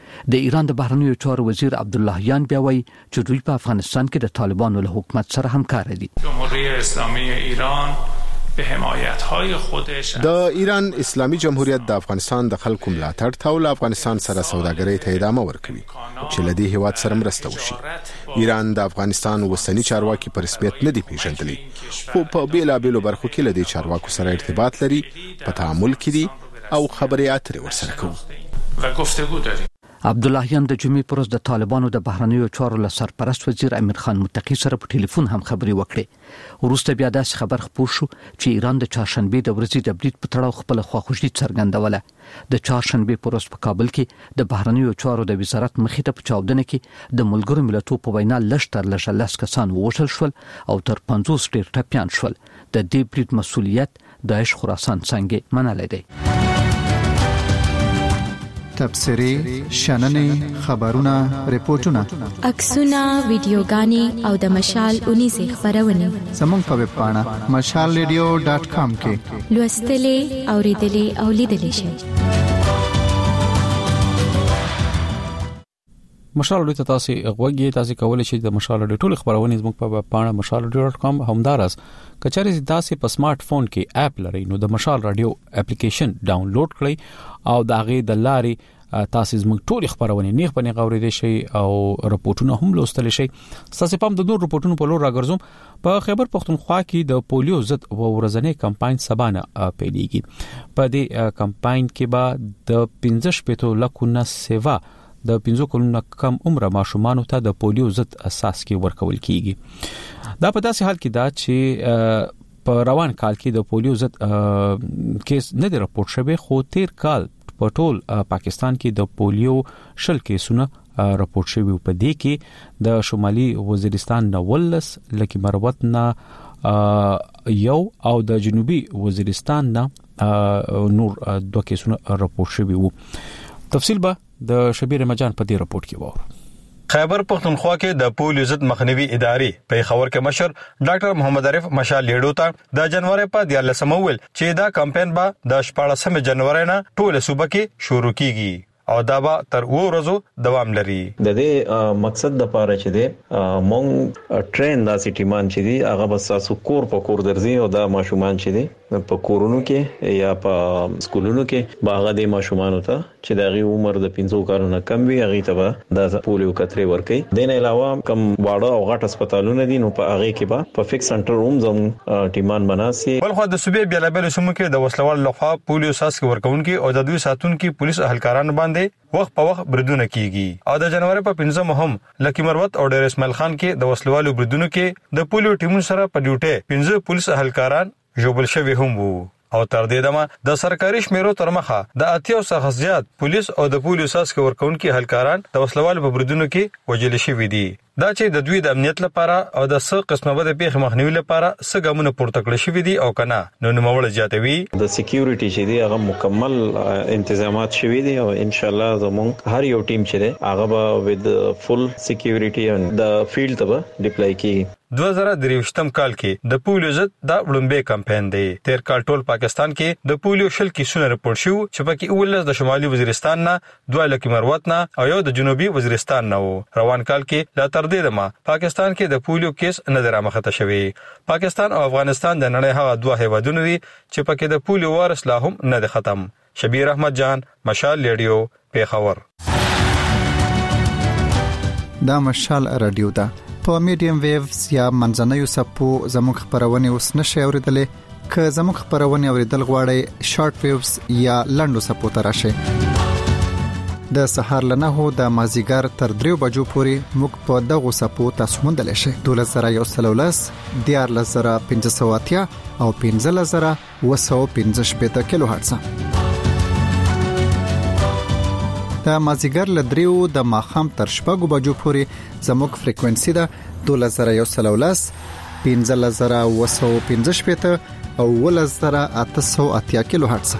د ایران د بهرنیو چارو وزیر عبداللهیان بیا وایي چې دوی په افغانستان کې د طالبانو له حکومت سره همکار دي. جمهوری اسلامی ایران به حمایت‌های خودش د ایران اسلامي جمهوریت د افغانستان د خلکو ملاتړ ته او افغانستان سره سوداګرۍ ته ادامه ورکوي چې لدی هیواد سره مرسته وشي. ایران د افغانستان وسنی چارواکي په رسمیت نه دی پیژندلی خو په بیلابېلو برخو کې لدی چارواکو سره ارتباط لري، په تعامل کې دي او خبرې اترې ورسره کوي و گفتگو داریم. عبداللهیان د جمعې پر ورځ د طالبانو د بهرنیو چارو له سرپرست وزیر امیر خان متقی سره په ټلیفون هم خبرې وکړې. وروسته بیا داسې خبر خپور شو چې ایران د چهارشنبې د ورځې د برید په تړاو خپل خواخوږي څرګندوله. د چهارشنبې پر ورځ په کابل کې د بهرنیو چارو د وزارت مخې ته په چاودنه کې د ملګرو ملتونو په وینا لږ 10 کسان ووژل شول او تر 50 ډیر ټپیان شول. د دې برید مسؤلیت داعش خراسان څنګه منلای دی. تبصری، شننې، خبرونه، ریپورتونه، عکسونه، ویډیوګانې او د مشال 19 خبرونه زموږ په ویب پاڼه mashalradio.com کې لوستلې، اوریدلې او لیدلې شئ. مشال ډیټا تاسو غوږی تاسو کولای شئ د مشال ډیټا ټول خبرونه زموږ په پاڼه mashalradio.com همدارس کچاري تاسو په سمارټ فون کې اپ لرئ نو د مشال رادیو اپلیکیشن ډاونلوډ کړئ او دا غي د لارې تاسو زموږ ټول خبرونه نیغ په نیغه اوریدئ شئ او راپورټونه هم لوستل شئ. تاسو په د نور راپورټونو په لور راګرځوم. په خیبر پختونخوا کې د پولیو ضد ورځنی کمپاین سبانه پیلېږي. په دې کمپاین کې به د 15 لکونه سیوا د 15 کلونو کم عمر ماشومانو ته د پولیو ضد اساس کې ورکول کیږي. دا په داسې حال کې دا چې په روان کال کې د پولیو ضد کیس نه دی راپورټ شوی خو تیر کال په ټول پاکستان کې د پولیو شل کیسونه راپورټ شوی. په دې کې د شمالي وزیرستان نولس لکه مروت نه یو او د جنوبي وزیرستان نه نور 2 کیسونه راپورټ شوی وو. تفصیل به د شبیر مجان په دې راپورټ کې وو. خیبر پختونخوا کې د پولیو ضد مخنیوي ادارې په خبر کې مشر ډاکټر محمد عارف مشال لیډو ته د جنوري په 14 مول چې دا کمپاین به د 14 جنوري نه ټول صوبه کې شروع کیږي او دا به تر ورځو دوام لري. د دې مقصد د پاره چې دی مونږ ټرین د سټیمان چې دی هغه بس تاسو کور په کور درځي او دا ماشومان چې دی په کورونو کې یا په سکولونو کې باغ د ماشومان ته چې دغه عمر د 15 کالو نه کم وي هغه ته د پولیو کترې ورکي. دین علاوه کم واړه او غټ هسپتالونه دي نو په هغه کې به په فکس سنټر روم زم ټیمان بناسي. بلخو د صوبې بیلابل سمو کې د وسلوال لخوا پولیو ساس کې ورکونکي او د دوی ساتونکو پولیس اهلکاران باندې وخت په وخت بریدونه کیږي. او د جنوري په 15 هم لکی مروت او ډیر اسماعیل خان کې د وسلوالو بریدونو کې د پولیو ټیمونو سره په ډیوټي 15 پولیس اهلکاران جوبل شوی هم وو. او تر دې دمه د سرکاري شمیرو تر مخه د 80 څخه زیات پولیس او د پولیو ساس کې ورکونکي اهلکاران د وسلوالو په بریدونو کې وژل شوی دي. دا چې د دوی د امنیت لپاره او د څه قسمه بده پیښه مخنیوي لپاره څه ګامونه پورته کړی شوی دي او کنه نو نوموړ جاتوي د سکیورټي چې دی هغه مکمل تنظیمات شوی دي او ان شاء الله زموږ هر یو ټیم چې دی هغه به ود فل سکیورټي او د فیلډ ته ډیپلای کیږي. 2023م کال کې د پولیو ضد د وړاندې کمپاین دی. تیر کال ټول پاکستان کې د پولیو شل کیسونه راپورټ شو چې پکې اولس د شمالي وزیرستان نه 2 لکه مروت نه او یو د جنوبي وزیرستان نه وو. روان کال کې لا تر دې دمه پاکستان کې د پولیو کیس نه درامخته شوی. پاکستان او افغانستان د نړۍ هغه دوه هیوادونه دي چې پکې د پولیو وارث لا هم نه د ختم. شبیر احمد جان، مشال ریډیو، پیښور. دا مشال رادیو ده په میډیم ویوز یا منځنوي سپو زموږ خبرونه اوس نشي اوریدلې. که زموږ خبرونه اوریدل غواړئ شارټ ویوز یا لنډو سپو ته راشئ. د سحر لنهو د مازیګر تر 3 بجو پورې موږ په دغه سپو تاسو موندل شئ. 12113 14580 او 15215 کیلو هرتز. د مازیګر لدریو د ماخام تر 6 بجو پورې زموږ فریکوئنسي ده 12013 15215 او 11880 کیلو هرتز.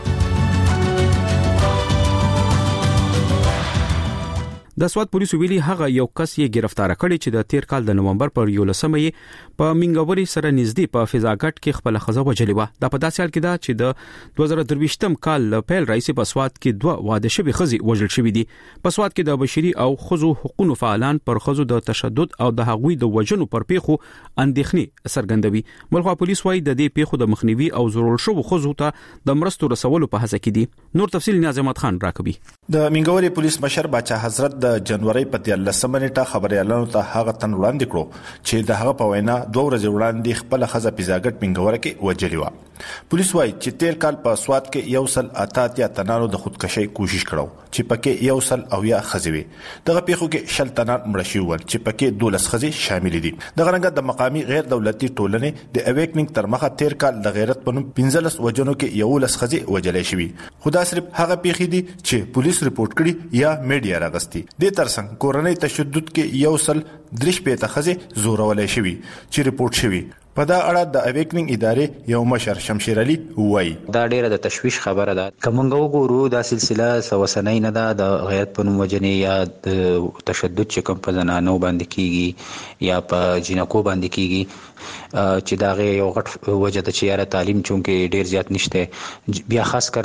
د سواد پولیسو ویلي هغه یو کس یې گرفتار کړی چې د تیر کال د نومبر پر 11مې په منګوري سره نږدې په فضاګټ کې خپل خزه وجلې و. دا په داسې حال کې ده چې د 2023م کال پیل رئیس په سواد کې 2 واده شوی خزي وژل شوی دي. په سواد کې د بشري او خزو حقوقو فعالان پر خزو د تشدد او د هغوی د وژنو پر پیښو اندېښنې څرګندوي. ملخوا پولیس وايي د دې پیښو د مخنیوي او ضرور شو خزو ته د مرستو رسولو په هڅه کې دي. نور تفصیل نیاز احمد خان راکوي. د منګوري پولیس مشر باچا حضرت د جنوري په 13 نیټه خبريالانو ته هغه تن وړاندې کړو چې د هغه په وینا 2 ورځې وړاندې خپل خزه پیزاګټ منګوره کې وجلی و. پولیس وايي چې تیر کال په سوات کې یو سل اتاتیا تنانو د خودکشي کوشش کړو چې پکې یو سل او یا خزوي دغه پیښو کې شل تنان مړ شوي ول چې پکې 12 خزي شامل دي. دغه رنګ د مقامی غیر دولتي ټولنې د اویکنینګ تر مخه تیر کال د غیرت په نوم 15 وجنو کې یو لس خزي وجلې شوي. خدا صرف هغه پیښې دي چې پولیس رپورټ کړي یا میډیا راغستي. د ترڅنګ کورنۍ تشدد کې یو سل درش په خزي زورولې شوي چې رپورټ شوي. په دا اړه د اویکنینګ ادارې یو مشر شمشیر علي وایي دا ډیره د تشویش خبره ده. کومنګ وګورو دا سلسله سوسنۍ نه ده د غیرت په نوم وجنې یا د تشدد چې کوم په زنانو باندې کیږي یا په جنکو باندې کیږي چې دا غي یو غټ وجه د چیرې تعلیم چونکه ډیر زیات نشته بیا خاص کر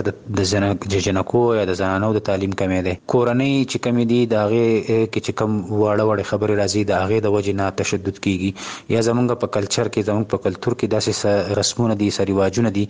د جنکو یا د زنانو د تعلیم کمې ده. کورنۍ چې کمې دي دا غي کې چې کوم واړه خبره راځي دا غي د وجه نه تشدد کیږي یا زمونږ په کلچر کې په کلچر کې داسې رسمونه دي رواجونه دي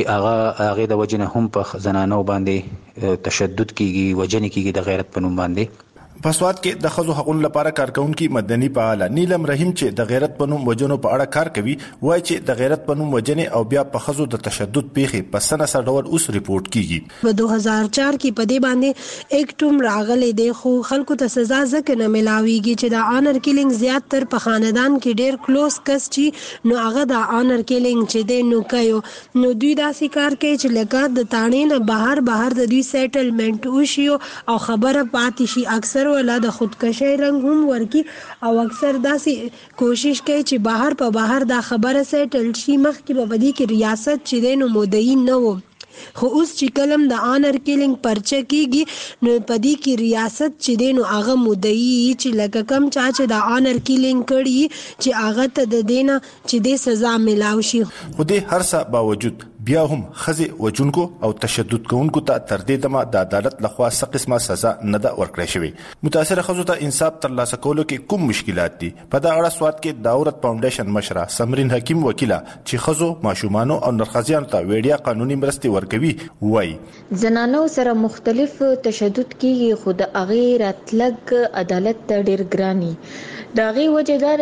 چې هغه د وجنه هم په زنانو باندې تشدد کیږي وجنه کیږي د غیرت په نوم باندې. په سواد کې د خزو حقوقو لپاره کارکونکو مدني فعال نیلم رحیم چې د غیرت په نوم وجنو په اړه کار کوي وایي چې د غیرت په نوم وجنه او بیا په خزو د تشدد پیښې په سنه ډول اوس ریپورت کیږي. په 2004 کې په دې باندې اکټوم راغلي دی خو خلکو ته سزا ځکه نه ملاويږي چې د آنر کیلینګ زیات تر په خاندان کې ډیر کلوز کس چې نو هغه د آنر کیلینګ چې دی نو کوي نو دوی داسې کار کوي چې لکه د تانې نه بهر د دوی سیټلمنٹ وشي او خبره پاتې شي. اکثر ولا د خودکشي رنګ هم ورکی او اکثر داسې کوشش کوي چې بهر دا خبره سیټل شي. مخکې په بدی کې ریاست چې دینو مدعی نه وو خو اوس چې کلم د آنر کیلینګ پرچه کیږي نو پدې کې ریاست چې دینو هغه مدعی چې لکه کم چا چې د آنر کیلینګ کړي چې هغه ته د دینه چې د سزا ملاوي شي. خو دې هر څه باوجود بیا هم خزي وجونکو او تشدد کوونکو ته تر دې دمه د عدالت لخوا څه قسمه سزا نه ده ورکړې شوې. متاثره خزو ته انصاف ترلاسه کولو کې کوم مشکلات دي؟ په دا اړه سواد کې داورت فاونډیشن مشره سمرین حکیم وکیله چې خزو ماشومانو او نرخزیانو ته ویډیا قانوني مرستې ورکوي وایي زنانو سره مختلف تشدد کیږي خو د اغیر اتلګ عدالت ته ډیر ګرانی دا غي وجه دا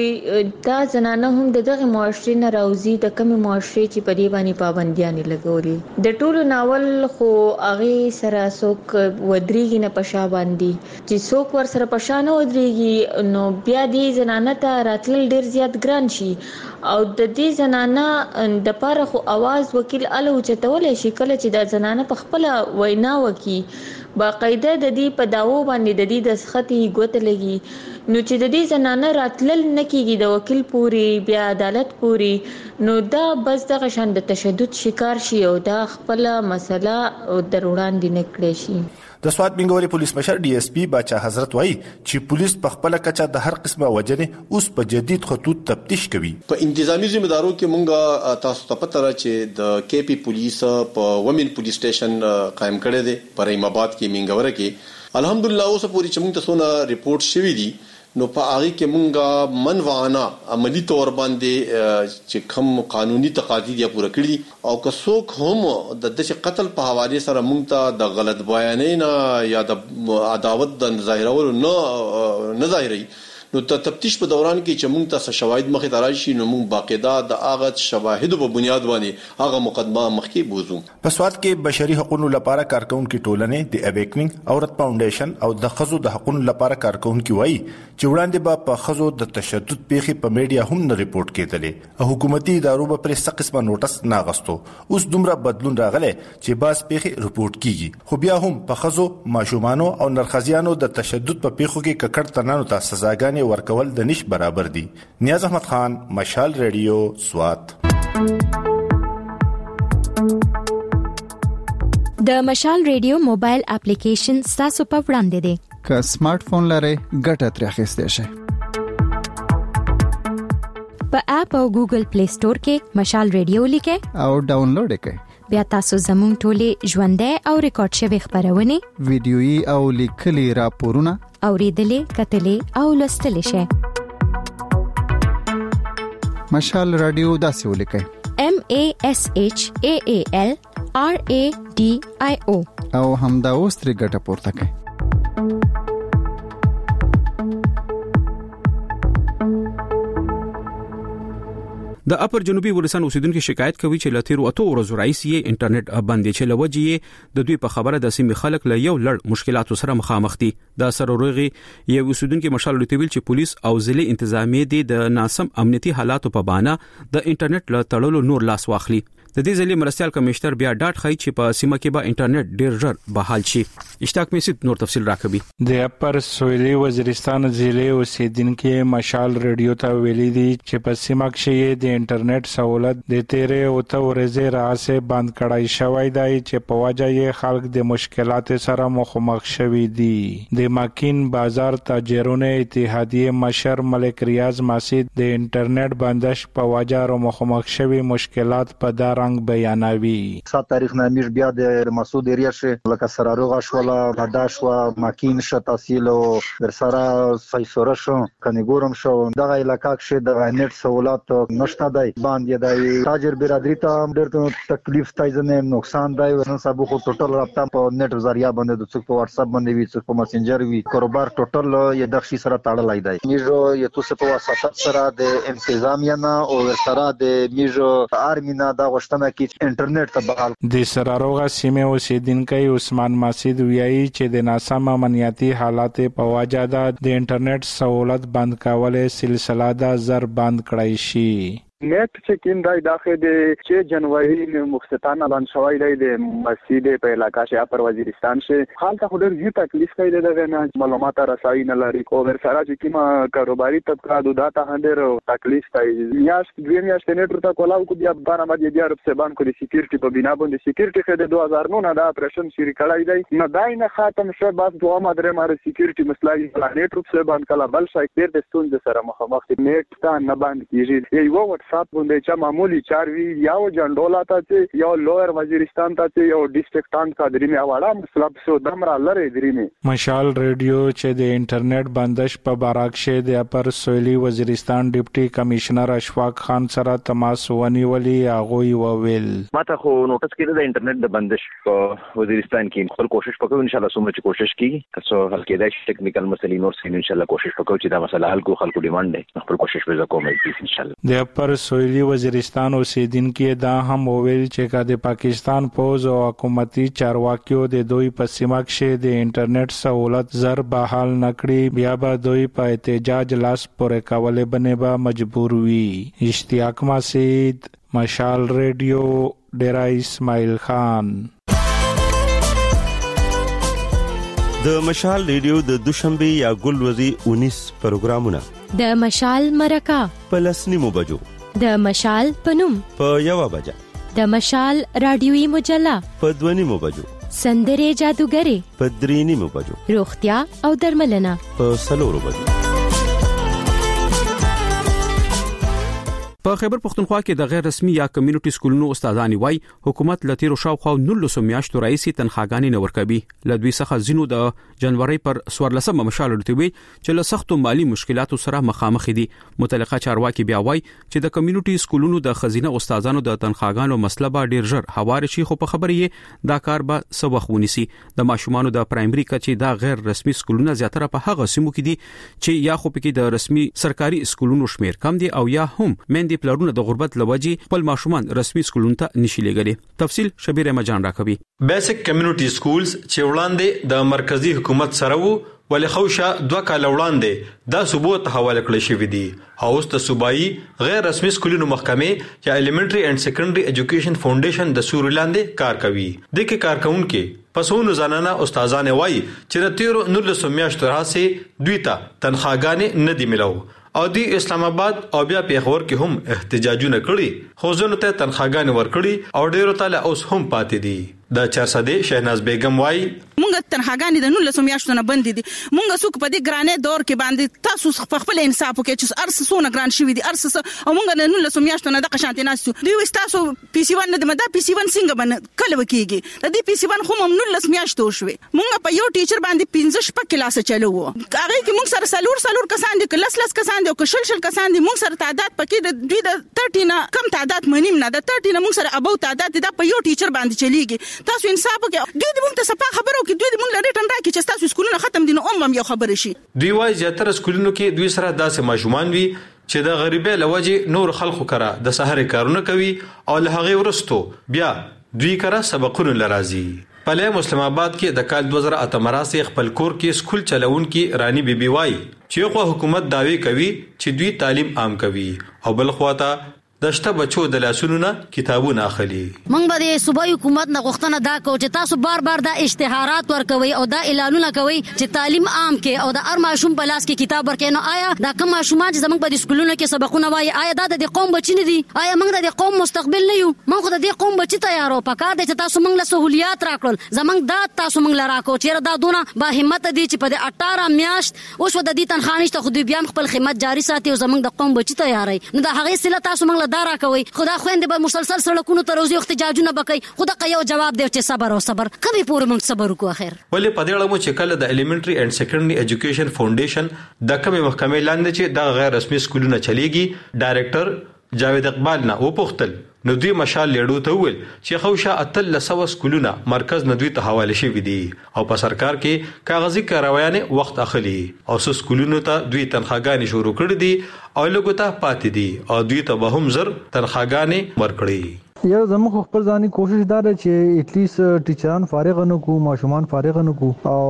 چې دا زنانه هم دغه معاشري نه راوځي د کمی معاشري چې په دې باندې پابندیاں لګوري. د ټولو ناول خو اغه سره څوک ودرېږي نه پښا باندې چې څوک ور سره پښا نه ودرېږي نو بیا دې زنانه ته راتل ډیر زیات ګران شي او د دې زنانه د پاره خو आवाज وکیل الو چتولې شي کله چې د زنانه په خپل وینا وکي باقاعده د دې په داوو باندې د دې د سختي ګوت لګي نو چې د دې زنانه راتلل نکېږي د وکیل پوری بیا عدالت پوری نو دا بس دغه شان د تشدد شکار شي او دا خپل مسله در وړاندې نکړي شي. د سواد بنګوري پولیس مشر ډي اس پی باچا حضرت وایي چې پولیس په خپل کچه د هر قسمه وجنه اوس په جدید خطوط تفتیش کوي. په انتظامی ذمہ دارو کې مونږه تاسو ته پته را چې د کې پی پولیس په ومن پولیس سټیشن قائم کړی دی پر ایم آباد کې منګوره کې الحمدلله اوس پوری چې مونږ ته سونه ریپورت شوی دی نو په هغه کې مونږه منوعانه عملی تور باندې چې کوم قانوني تقاضی دی پوره کړی او که څوک هم د دغه قتل په حواله سره مونږ ته د غلط بیانونه یا د عداوت د ظاهرولو نه ظاهري نو د تفتیش په دوران کې چې مونږ ته شواهد مخې ته راشي نو مونږ باقاعده د هغه شواهد په بنیاد باندې هغه مقدمه مخکې بوزو. په سواد کې بشري حقوقو لپاره کارکونکو ټولنې د اویکنینګ اورت فاونډیشن او د خزو د حقوقو لپاره کارکونکو وایي چې وړاندې به په خزو د تشدد پیښې په میډیا هم نه ریپورت کېدلې او حکومتي ادارو به پر څه قسمه نوټس نه غوښتو. اوس دومره بدلون راغلی چې باز پیښې ریپورت کیږي خو بیا هم په خزو ماشومانو او نرخزیانو د تشدد په پیښو کې ککړ تنانو ته سزاګانې ورکول د نش برابر دي. نیاز احمد خان مشال ریډیو سوات. د مشال ریډیو موبایل اپلیکیشن تاسو په وړاندې دی. که سمارټ فون لرئ ګټه ترې اخیستئ شئ. په اپ او ګوګل پلی سٹور کې مشال ریډیو لیکئ او ډاونلوډ کړئ. بیا تاسو زموږ ټولې ژوندۍ او ریکارډ شوی خبرونه ویډیويي او لیکلي راپورونه اوریدلې کتلې او لوستلې شئ. مشال رادیو داسې ولیکئ MASHAALRADIO او همدا اوس ترې ګټه پورته کړئ. د اپر جنوبي ولسان اوسیدونکو شکایت کوي چې لته ورځو راځي انټرنیټ باندې چې لوجې د دوی په خبره د سیمې خلک له یو لړ مشکلاتو سره مخامخ دي. د سروروغي یو اوسیدونکو مشال لټویل چې پولیس او ځلې انتظامیه د ناسم امنیتي حالاتو په بانه د انټرنیټ له تړلو نور لاس واخلي. د دې ځلې مرستيال کمشنر بیا ډاټ خای چې په سیمه کې به انټرنیټ ډیر ژر بحال شي. اشتاق میسید نور تفصیل راکوي. د اپر سویلي وزیرستان ضلع اوسیدونکو مشال ریډیو ته ویلي دي چې په سیمه کې د انټرنیټ سہولت د تیرې او ته ورځې راځي بند کړای شوی دی چې په وجه یې خلک د مشکلات سره مخامخ شوي دي. د ماکین بازار تاجرونو اتحادیه مشر ملک ریاض مسجد د انټرنیټ بندش په وجه را مخامخ شوي مشکلات په رنگ بیانوي. 7 تاریخ نامیش بیا د مسعود ایریا شه لکه سراروغه شولا باداش و ماکین ش تحصیل او ورسره فیسوره شو کنيګورم شو دغه علاقہ کې د انټرنیټ سہولت نشته دی باندې دی تاجر برادری ته ډېر تکلیف تایزنه نقصان دی ورن صاحب خو ټوټل رابطه په نت ذریعہ باندې د څوک په واتس اپ باندې وی څوک په مسنجر وی کاروبار ټوټل یې د شي سره تړلای دی. میجو یې توسه په واسطه سره د انتظامیه نه او سره د میجو آرمینا دا انټرنیټ ته بحال د سراروغه سیمه اوسیدونکو عثمان مسعود ویایي چې د ناسم امنیتي حالات په وجه د انټرنیټ سہولت بند کولو سلسله د زر بند کړای شي. نیټ چې کین دای داخله د 6 جنوري مخصوصانه اعلان شوی دی د مسجد په علاقہ کې اپر وزیرستان شه حال ته خډر یو تکلیف کوي دغه نه معلومات رسایي نه لري کو ور سره چې کیما کاروباري طبقه د داتا هندر تکلیف کوي یاش دوی میاش نیټ ته کولاو کو بیا بار باندې بیا رب سبان کو د سکیورټي په بنا باندې سکیورټي خدای 2009 نه دا اپریشن شری کړای دی نه دای نه خاتم شو بس دوه مدره ماره سکیورټي مسلای پلانټ رب سبان کلا بل شای پیر د ستون د سره مخامخ نیټ ته نه باندې کیږي یو صاحب باندې چې معمولی چاروي یو جندولا ته چې یو لویر وزیرستان ته چې یو ډیسټریکټان کا درې مې اواړه مطلب سو دمرا لری درې مې مشال ریډیو چې د انټرنیټ بندش په باراکشه د اپر سویلي وزیرستان ډیپټي کمشنر اشفاق خان سره تماس ونیولي هغه وویل ماته خو نوټس کړی د انټرنیټ د بندش په وزیرستان کې خپل کوشش وکړو ان شاء الله سمره کوشش کیږي تاسو حل کېدای شي ټیکنیکل مسلې نور سین ان شاء الله کوشش وکړو چې دا مسله حل کو خلکو ډیماند دی خپل کوشش به وکړو ان شاء الله. د اپر سویلي وزیرستان اوسیدونکو دا هم وویل چې کا د پاکستان پوز او حکومتي چارواکیو د دوی په سیمه کې د انټرنیټ سہولت زر بحال نکړي بیا به دوی په احتجاج لاس پورې کولې بنې به مجبور وي. اشتیاق مسعود مشال ریډیو ډیرا اسماعیل خان. د مشال ریډیو د دوشنبه یا ګلوري 19 پروګرامونه د مشال مرکه په لسنیمو بجو د مشال پنوم په یو بجه د مشال رادیوي مجله په 2 بجو سندره جادوګری په 3 بجو روغتیا او درملنه په 4 بجو. په خیبر پختونخوا کې د غیر رسمي یا کمیونټي سکولونو استادان وای حکومت لتیرو شاوخوا 19 میاشتو رئیسي تنخواګانی نه ورکوي. لدوی څخه زینو د جنوري پر 14 مشال لټوي چې له سختو مالی مشکلاتو سره مخامخ دي. متعلقه چارواکي بیا وای چې د کمیونټي سکولونو د خزینه استادانو د تنخواګانو مسله به ډیر ژر هوار شي خو په خبرې دا کار به سبخ ونیسي. د ماشومانو د پرایمري کچې د غیر رسمي سکولونو زیاتره په هغه سیمو کې دي چې یا خو پکې د رسمي سرکاري سکولونو شمیر کم دي او یا هم د پلرونو د غربت لوجي خپل ماشومان رسمي سکولونو ته نشي لګلي. تفصیل شبیر مجان راکوي. بیسیک کمیونټي سکولز چې وړاندې د مرکزی حکومت سره وو ولې خوشا 2 کال وړاندې دا صوبو ته حواله کړی شوې دي او د صوبایي غیر رسمي سکولونو محکمې چې الیمنټري اینڈ سیکنډري ایجوکیشن فاونډیشن د سورلاندې کار کوي. د کې کارکونکو پسونو زنانه استادان وایي چې د 13 میاشتو راځي دوی ته تنخواګانې نه دی ملو او دی اسلام آباد او بیا پیښور کې هم احتجاجونه کړي خو ځنه ته تنخواګانې ورکړي او ډیرو تعالی اوس هم پاتې دي. د 400 شهناز بیگم وای مونږ تنخواګانې د 19 میاشتو نه بند دي مونږ څوک په دې ګرانې دور کې باندې تاسو خپل انصاف وکړئ چې ارس سونه ګران شوی دي ارس او مونږ د 19 میاشتو نه د قشانت ناسو دوی وستاسو پی سی 1 نه د مدا پی سی 1 څنګه باندې کله وکیږي د دې پی سی 1 خو هم 19 میاشتو شوی مونږ په یو ټیچر باندې 15 شپه کلاس چلو هغه کې مونږ سره سلور کسان دي کلاس کسان دي او شل کسان دي مونږ سره تعداد پکې د دوی د 30 نه کم تعداد منیم نه د 30 نه مونږ سره ابو تعداد د په یو ټیچر باندې چلیږي. تاسو انصاف وکړئ دوی د مونږ ته صفه خبرو کې دوی د مونږ لري ټنډا کې چې تاسو سکولونه ختم دي نو هم یو خبره شي. دوی وايي زیاتره سکولونو کې دوی سره داسې ماشومان وي چې د غریبۍ لوجه نور خلکو کرا د سحر کارونه کوي او له هغه ورستو بیا دوی کرا سبقونه لرازي. په مسلم آباد کې د کال 2008 مراسي خپل کور کې سکول چلاون کې رانی بیبي وای چې خو حکومت داوی کوي چې دوی تعلیم عام کوي او بل خواته دشته بچو د لاسونو نه کتابونه اخلي. موږ به د صوبایي حکومت نه غوښتنه دا کوو چې تاسو بار بار دا اشتهارات ورکوي او دا اعلانونه کوي چې تعلیم عام کې او د هر ماشوم په لاس کې کتاب ورکړي. نو آیا دا کوم ماشومان چې زموږ په سکولونو کې سبقونه وایي آیا دا د قوم بچی نه دي؟ آیا موږ د قوم مستقبل نه یو؟ موږ د دې قوم بچی تیارو پکار دي چې تاسو موږ له سہولیات راکړل زموږ دا تاسو موږ لرا کو چې دا دونه با همت دي چې په 18 میاشت اوس د دې تنخواه نشته خو دوی بیا خپل خدمت جاری ساتي او زموږ د قوم بچی تیاري. نو دا هغه سله تاسو موږ دارا کوي خدا خويندې به مسلسل سړکونو ته روزي احتجاجونه وکړي. خدا یو جواب دی چې صبر او صبر کبي پورې موږ صبر وکړو. اخر ولې په دې اړه مو چې کله د الیمنټري اینڈ سیکنډري ایجوکیشن فاونډیشن د کومې محکمې لاندې چې د غیر رسمي سکولونه چلیږي ډایریکټر جاوید اقبال نه وپوښتل نو دوی مشال لیډو ته ویل چې خوشا اتل لسو سکولونه مرکز نه دوی ته حواله شوی دي او په سرکار کې کاغذي کاروایانه وخت اخلي او سکولونو ته دوی تنخواګانې شروع کړې دي او لګو ته پاتې دي او دوی ته به هم زر تنخواګانې ورکړي. یو زموږ خپل ځاني کوشش دا ده چې اټلیست ټیچران فارغ نه کو ماشومان فارغ نه کو او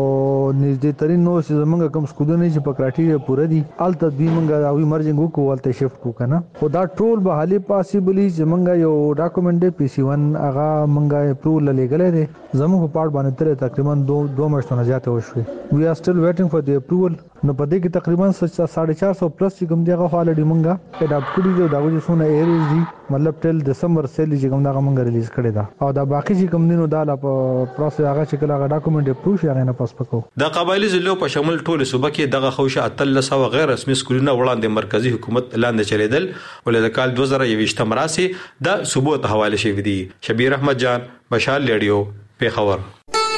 نږدې ترين نو چې زموږ کوم سکولونه چې په کرایټیریا پوره دي الته دوی مونږه او ایمرجنګ وکړو الته شفت کو کنه. خدا ټول به حالي پاسبلی زمونږ یو ډاکومنټ PC1 هغه مونږه اپروول لګلې دي زموږ په پارت باندې تر تقریبا 2 میاشتونه زیاته وشوي. وی آر سټل ویټینګ فار دی اپروول. نو په دې کې تقریبا 450 پلس چې کوم دیغه حواله دی مونږه اډاپټ کړی دی دا وجه سونه ایریز دي مطلب ټل دسمبر سیل چې کوم دا مونږه ریلیز کړی دا او دا باقی چې کوم دینو دا په پروسس هغه چې کله ډاکومنټ اپروو شي هغه نه پاس پکو. د قبایلی ضلعو په شمول ټول صوبه کې دغه خوشه اتل سو غیر رسمي سکولونه وړاندې مرکزی حکومت لاندې چلیدل ولې د کال 2021 مراسي د صوبو ته حواله شوی دي. شبیر احمد جان مشال لیډیو پیښور.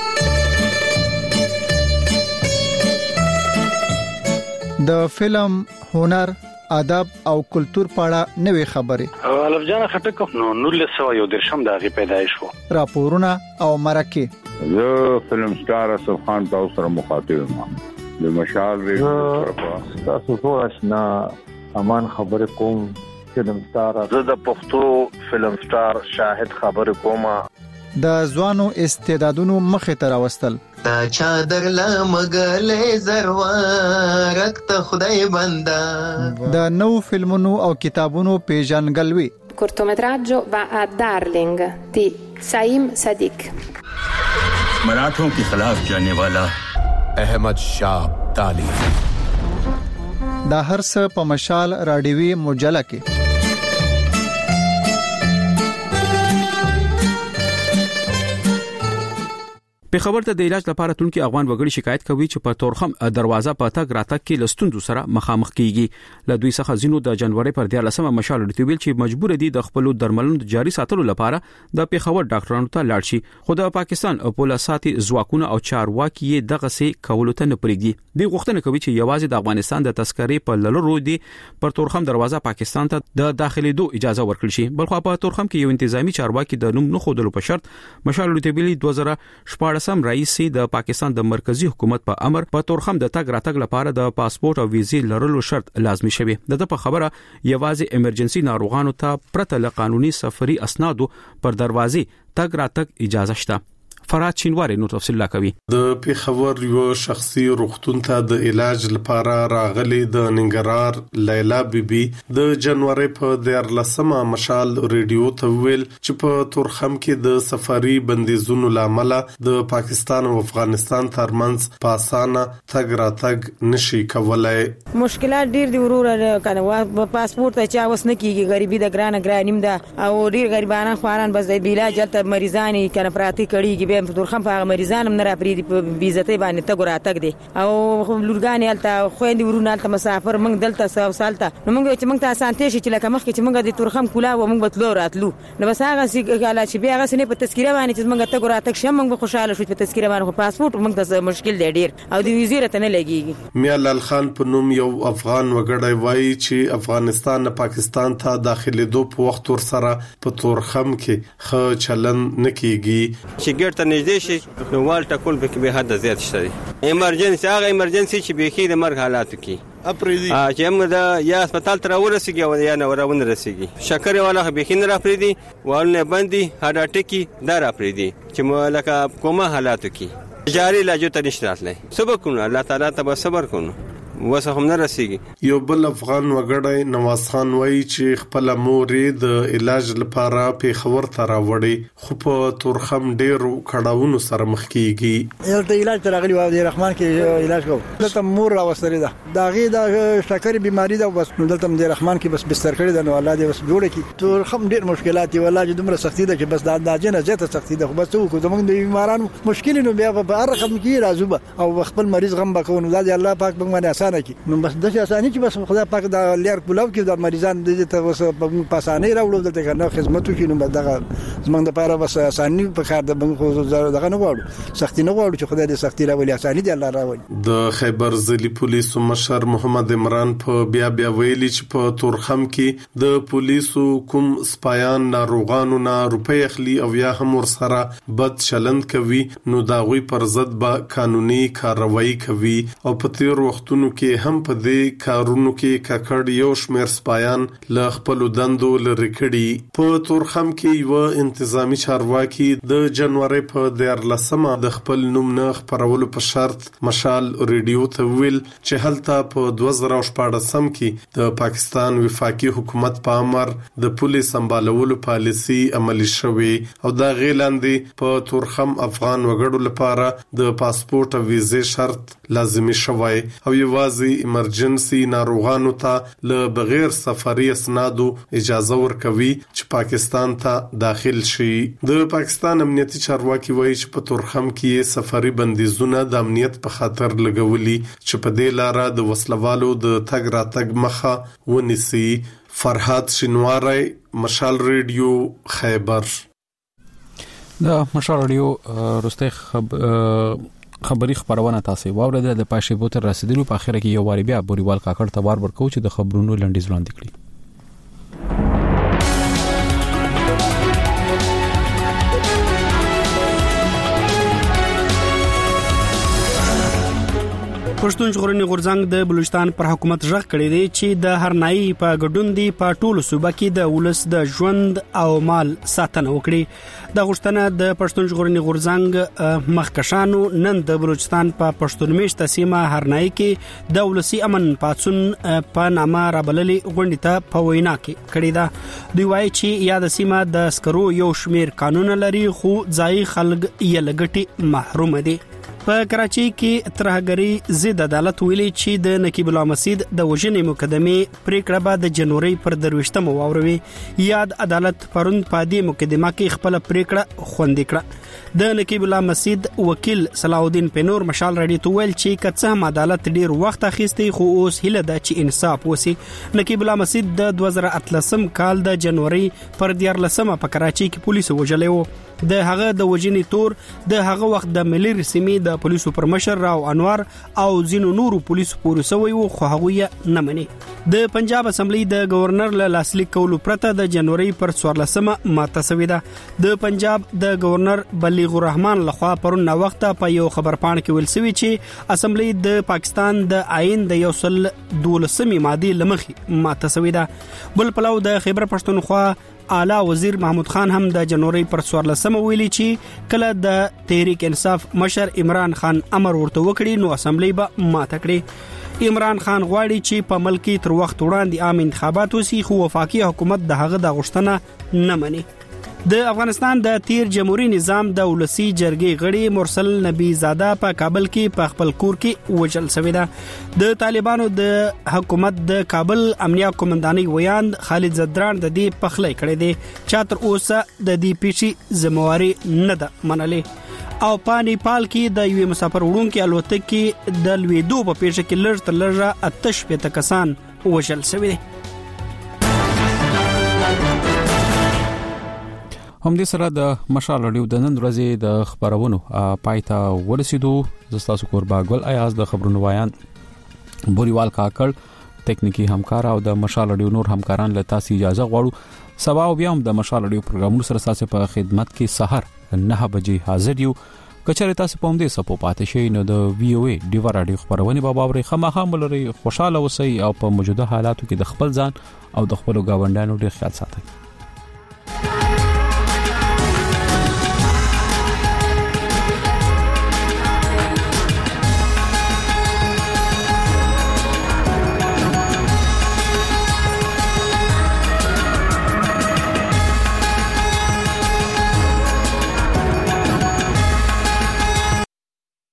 د فلم هنر ادب او کلچر په اړه نوې خبرې الف جان خټک نو 1913 د غي پیدایش وو راپورونه او مرکه زه فلم سٹار اسف خان تاسو سره مخاطب یم د مشال ریډیو تاسو ټول آشنا امان خبر کوم فلم سٹار زه د پښتو فلم سٹار شاهد خبر کوم د ځوانو استعدادونو مخه تر واستل تا چادر لمغلې زروارک ته خدای بندا د نو فلمونو او کتابونو پیژنګلوي. cortometraggio va a Darling di Saim Sadiq. मराठों के खिलाफ जाने वाला अहमद शाह अब्दाली. دا هر څه په مشال رادیوي مجله کې په خبر ته د علاج لپاره تونکي افغان وګړي شکایت کوي چې په تورخم دروازه په تاګ راتګ کې لستوندو سره مخامخ کیږي. له دوی څخه زینو د جنوري پر 14 مشال ډیټویل چې مجبور دي د خپل درملونو جاري ساتلو لپاره د پیښور ډاکټرانو ته لاړ شي. خو د پاکستان پولیساتي ځواکونه او چارواکي دغه سي کولو ته نه پرېږدي. دوی غوښتنه کوي چې یوازې د افغانستان د تذکرې په لورو دي پر تورخم دروازه پاکستان ته د داخليدو اجازه ورکړي شي. بلخو په تورخم کې یو انتظامی چارواکي د نوم نه خودلو په شرط مشال ډیټویل 2014 رئیس د پاکستان د مرکزی حکومت په امر په تورخم د تګ راتګ لپاره د پاسپورت او ویزې لرلو شرط لازمي شوی. د په خبره یوازې ایمرجنسي ناروغانو ته پرته له قانوني سفري اسنادو پر دروازې تګ راتګ اجازه شته. فراد چینواری نو تفصیل لا کوي. د پیښور یو شخصي روغتون ته د علاج لپاره راغلي د ننګرهار لیلا بیبي د جنوري په 14 مشال ریډیو ته ویل چې په تورخم کې د سفري بندیزونو لامل د پاکستان او افغانستان ترمنځ په اسانه تګ راتګ نشي کولای. مشکلات ډیر دي ورور کنه پاسپورت چا وس نه کیږي غریبي د ګرانیم ده او ډیر غریبانه خواران بس د علاج ته مریضان کنه پراتی کړي په تورخم په مریضانم نه راپریدي په بیزته باندې تګ راتګ دي او لورګانې الته خويندې ورونه الته مسافر موږ دلته ساو سالته نو موږ چې موږ ته اسانته شي چې لکه مخکې چې موږ د تورخم کولا و موږ بتلو راتلو نو بس هغه چې غلا چې بیا هغه سنې په تذکره باندې چې موږ تګ راتګ شم موږ خوشاله شو په تذکره باندې پاسپورت موږ ته مشکل دی ډیر او د وزیر ته نه لګيږي. میال خان په نوم یو افغان وګړی وایي چې افغانستان پاکستان ته داخلي دو په وخت ور سره په تورخم کې خ چلن نکېږي چې ګټه نږدې شي نو وال ټکول به به حد زیات شي ایمرجنسي هغه ایمرجنسي چې به کې د مرګ حالاتو کې اپریدي چې موږ د یا هسپتال ته ورسېږي او یا نه ورونه رسېږي شکر والا به کې نه راپریدي والونه باندې هډ اټکی دا راپریدي چې مو لکه کومه حالاتو کې جاری علاج ته نشته راتلای سبق الله تعالی ته صبر کوو وسه هم نه رسیږي. یو بل افغان وګړی نواز خان وایي چې خپل مورې د علاج لپاره پیښور ته راوړي خو په تورخم ډېرو کړهونو سره مخ کیږي. یلته علاج ته راغلی و د رحمان کې علاج کوم دلته مور راوستلې ده داغه د شکر بیماری ده بس دلته د رحمان کې بس بستر کړی ده نو الله دې بس جوړ کړي. تورخم ډېر مشکلات دی والله چې دومره سختی ده چې بس د جنه زیاته سختی ده خو بس کو زمونږ د بیمارانو مشکل نو بیا په هر رقم کې راځو او خپل مریض غم بکونو دا الله پاک باندې نو بس د اساني چې بس خدای پاک د لیر کولاو کې د مریضان د ته وس په اساني راوړو دلته کنه خدماتو کې نو دغه زمونږ د پاره بس اساني په کار د بنخو دغه نه غواړو سختي نه غواړو چې خدای دې سختي راولي اساني دې الله راولي. د خیبر ضلعي پولیسو مشر محمد عمران په بیا ویلي چې په تورخم کې د پولیسو کوم سپایان ناروغانو نه روپۍ اخلي او یا هم ور سره بد چلند کوي نو دا غوي پر ضد به قانوني کاروایی کوي او په تیر وختونو کې هم په دې کارونو کې ککړ یو شمېر سپایان له خپل دندو لري کړي. په تورخم کې یو انتظامی چارواکي د جنوري په 14مه د خپل نوم نه خبرولو په شرط مشال ریډیو ته ویل چې هلته په 2014 کې د پاکستان وفاقي حکومت په امر د پولیس سمبالولو پالیسي عملي شوې او دا غیلاندې په تورخم افغان وګړو لپاره د پاسپورت او ویزې شرط لازمي شوی او یوازې ایمرجنسي ناروغانو ته له بغیر سفري اسنادو اجازه ورکوي چې پاکستان ته داخل شي. د پاکستان امنیتي چارواکي وایي چې په تورخم کې سفري بندیزونه د امنیت په خاطر لګولي چې په دې لاره د وسلوالو د تګ راتګ مخه ونیسي. فرحات شینواری مشال ریډیو خیبر. د مشال ریډیو رسته خبري خبرونه تاسو واورده د پاشه بوتر رسیدلو په اخر کې یو واری بیا بوريوال کاکړ ته بار ورکو چې د خبرونو لنډیز وړاندې کړي. پښتون ژغورنې غورځنګ د بلوچستان پر حکومت ژغ کړی دی چې د هرنايي په ګډون دی په ټولو صوبه کې د ولس د ژوند او مال ساتنه وکړي. د غوښتنه د پښتون ژغورنې غورځنګ مخکشانو نن د بلوچستان په پښتون میشته سیمه هرنايي کې د ولسی امن پاتون په نامه رابللې غونډه ته په وینا کې کړی دا. دوی وایي چې یاد سیمه د سکرو یو شمیر قانون لري خو ځای خلک یې لګټي محروم دي. په کراچي کې ترهګری ضد عدالت ویلي چې د نقیب الله مسجد د وژنې مقدمه پریکړه به د جنوري پر 23مه واوروي. یاد عدالت پروند په دې مقدمه کې خپل پریکړه خوندې کړه. د نقیب الله مسجد وکیل صلاح الدین پنور مشال رډي تو ویل چې کڅه هم عدالت ډیر وخت اخیستی خو اوس هله ده چې انصاف وسی. نقیب الله مسجد د 2013 کال د جنوري پر 14مه په کراچي کې پولیس وژلې وو. د هغه د وژنې تور د هغه وخت د ملي رسمي د پولیسو پر مشر راو انوار او زینو نورو پولیسو پورې سوی وو خو هغه یې نه مني. د پنجاب اسمبلی د گورنر له لاسلیک کولو پرته د جنوري پر 14مه ماته شوې ده. د پنجاب د گورنر بلیغ الرحمن لخوا پرون وخت په یو خبرپاڼه کې ویل شوی چې اسمبلی د پاکستان د آئین د 112 ماده لمخې ماته شوې ده. بل پلو د خیبر پښتونخوا اعلی وزیر محمود خان هم د جنوري پر 14مه ویلي چې کله د تحریک انصاف مشر عمران خان امر ورته وکړي نو اسمبلی به ماته کړي. عمران خان غواړي چې په ملک تر وخت وړاندې عام انتخابات وسی خو وفاقي حکومت د هغه د غوښتنه نه مني. د افغانستان د تیر جمهوریت نظام د ولسی جرګې غړي مرسل نبی زاده په کابل کې په خپل کور کې وژل شوی ده. د طالبانو د حکومت د کابل امنیه قومندانۍ ویاند خالد زدران د دې پخلی کړی دی چې تر اوسه د دې پیښې ذمہواری نه ده منلې. او په نیپال کې د یو مسافر وړونکو الوتکې د لویدو په پیښه کې لږ تر لږه 88 کسان وژل شوی دي. هم دې سره د مشال رادیو د نن ورځې د خبرونو پایته ورسېدو. زستاسو قربا ګل ایاز د خبرونو وایان بوريوال کاکړ تکنیکی همکار او د مشال رادیو نور همکاران له تاسو اجازه غواړو. سبا بیا هم د مشال رادیو پروګرامونو سره تاسو په خدمت کې سحر 9 بجې حاضر یو. کچره تاسو په دې سپو پاتې شئ نو د وی او ای ډیوا رادیو خبرونه به باوري خامخا ملري خوشاله اوسئ او په موجوده حالاتو کې د خپل ځان او د خپل گاونډانو ډیر خیال ساتئ.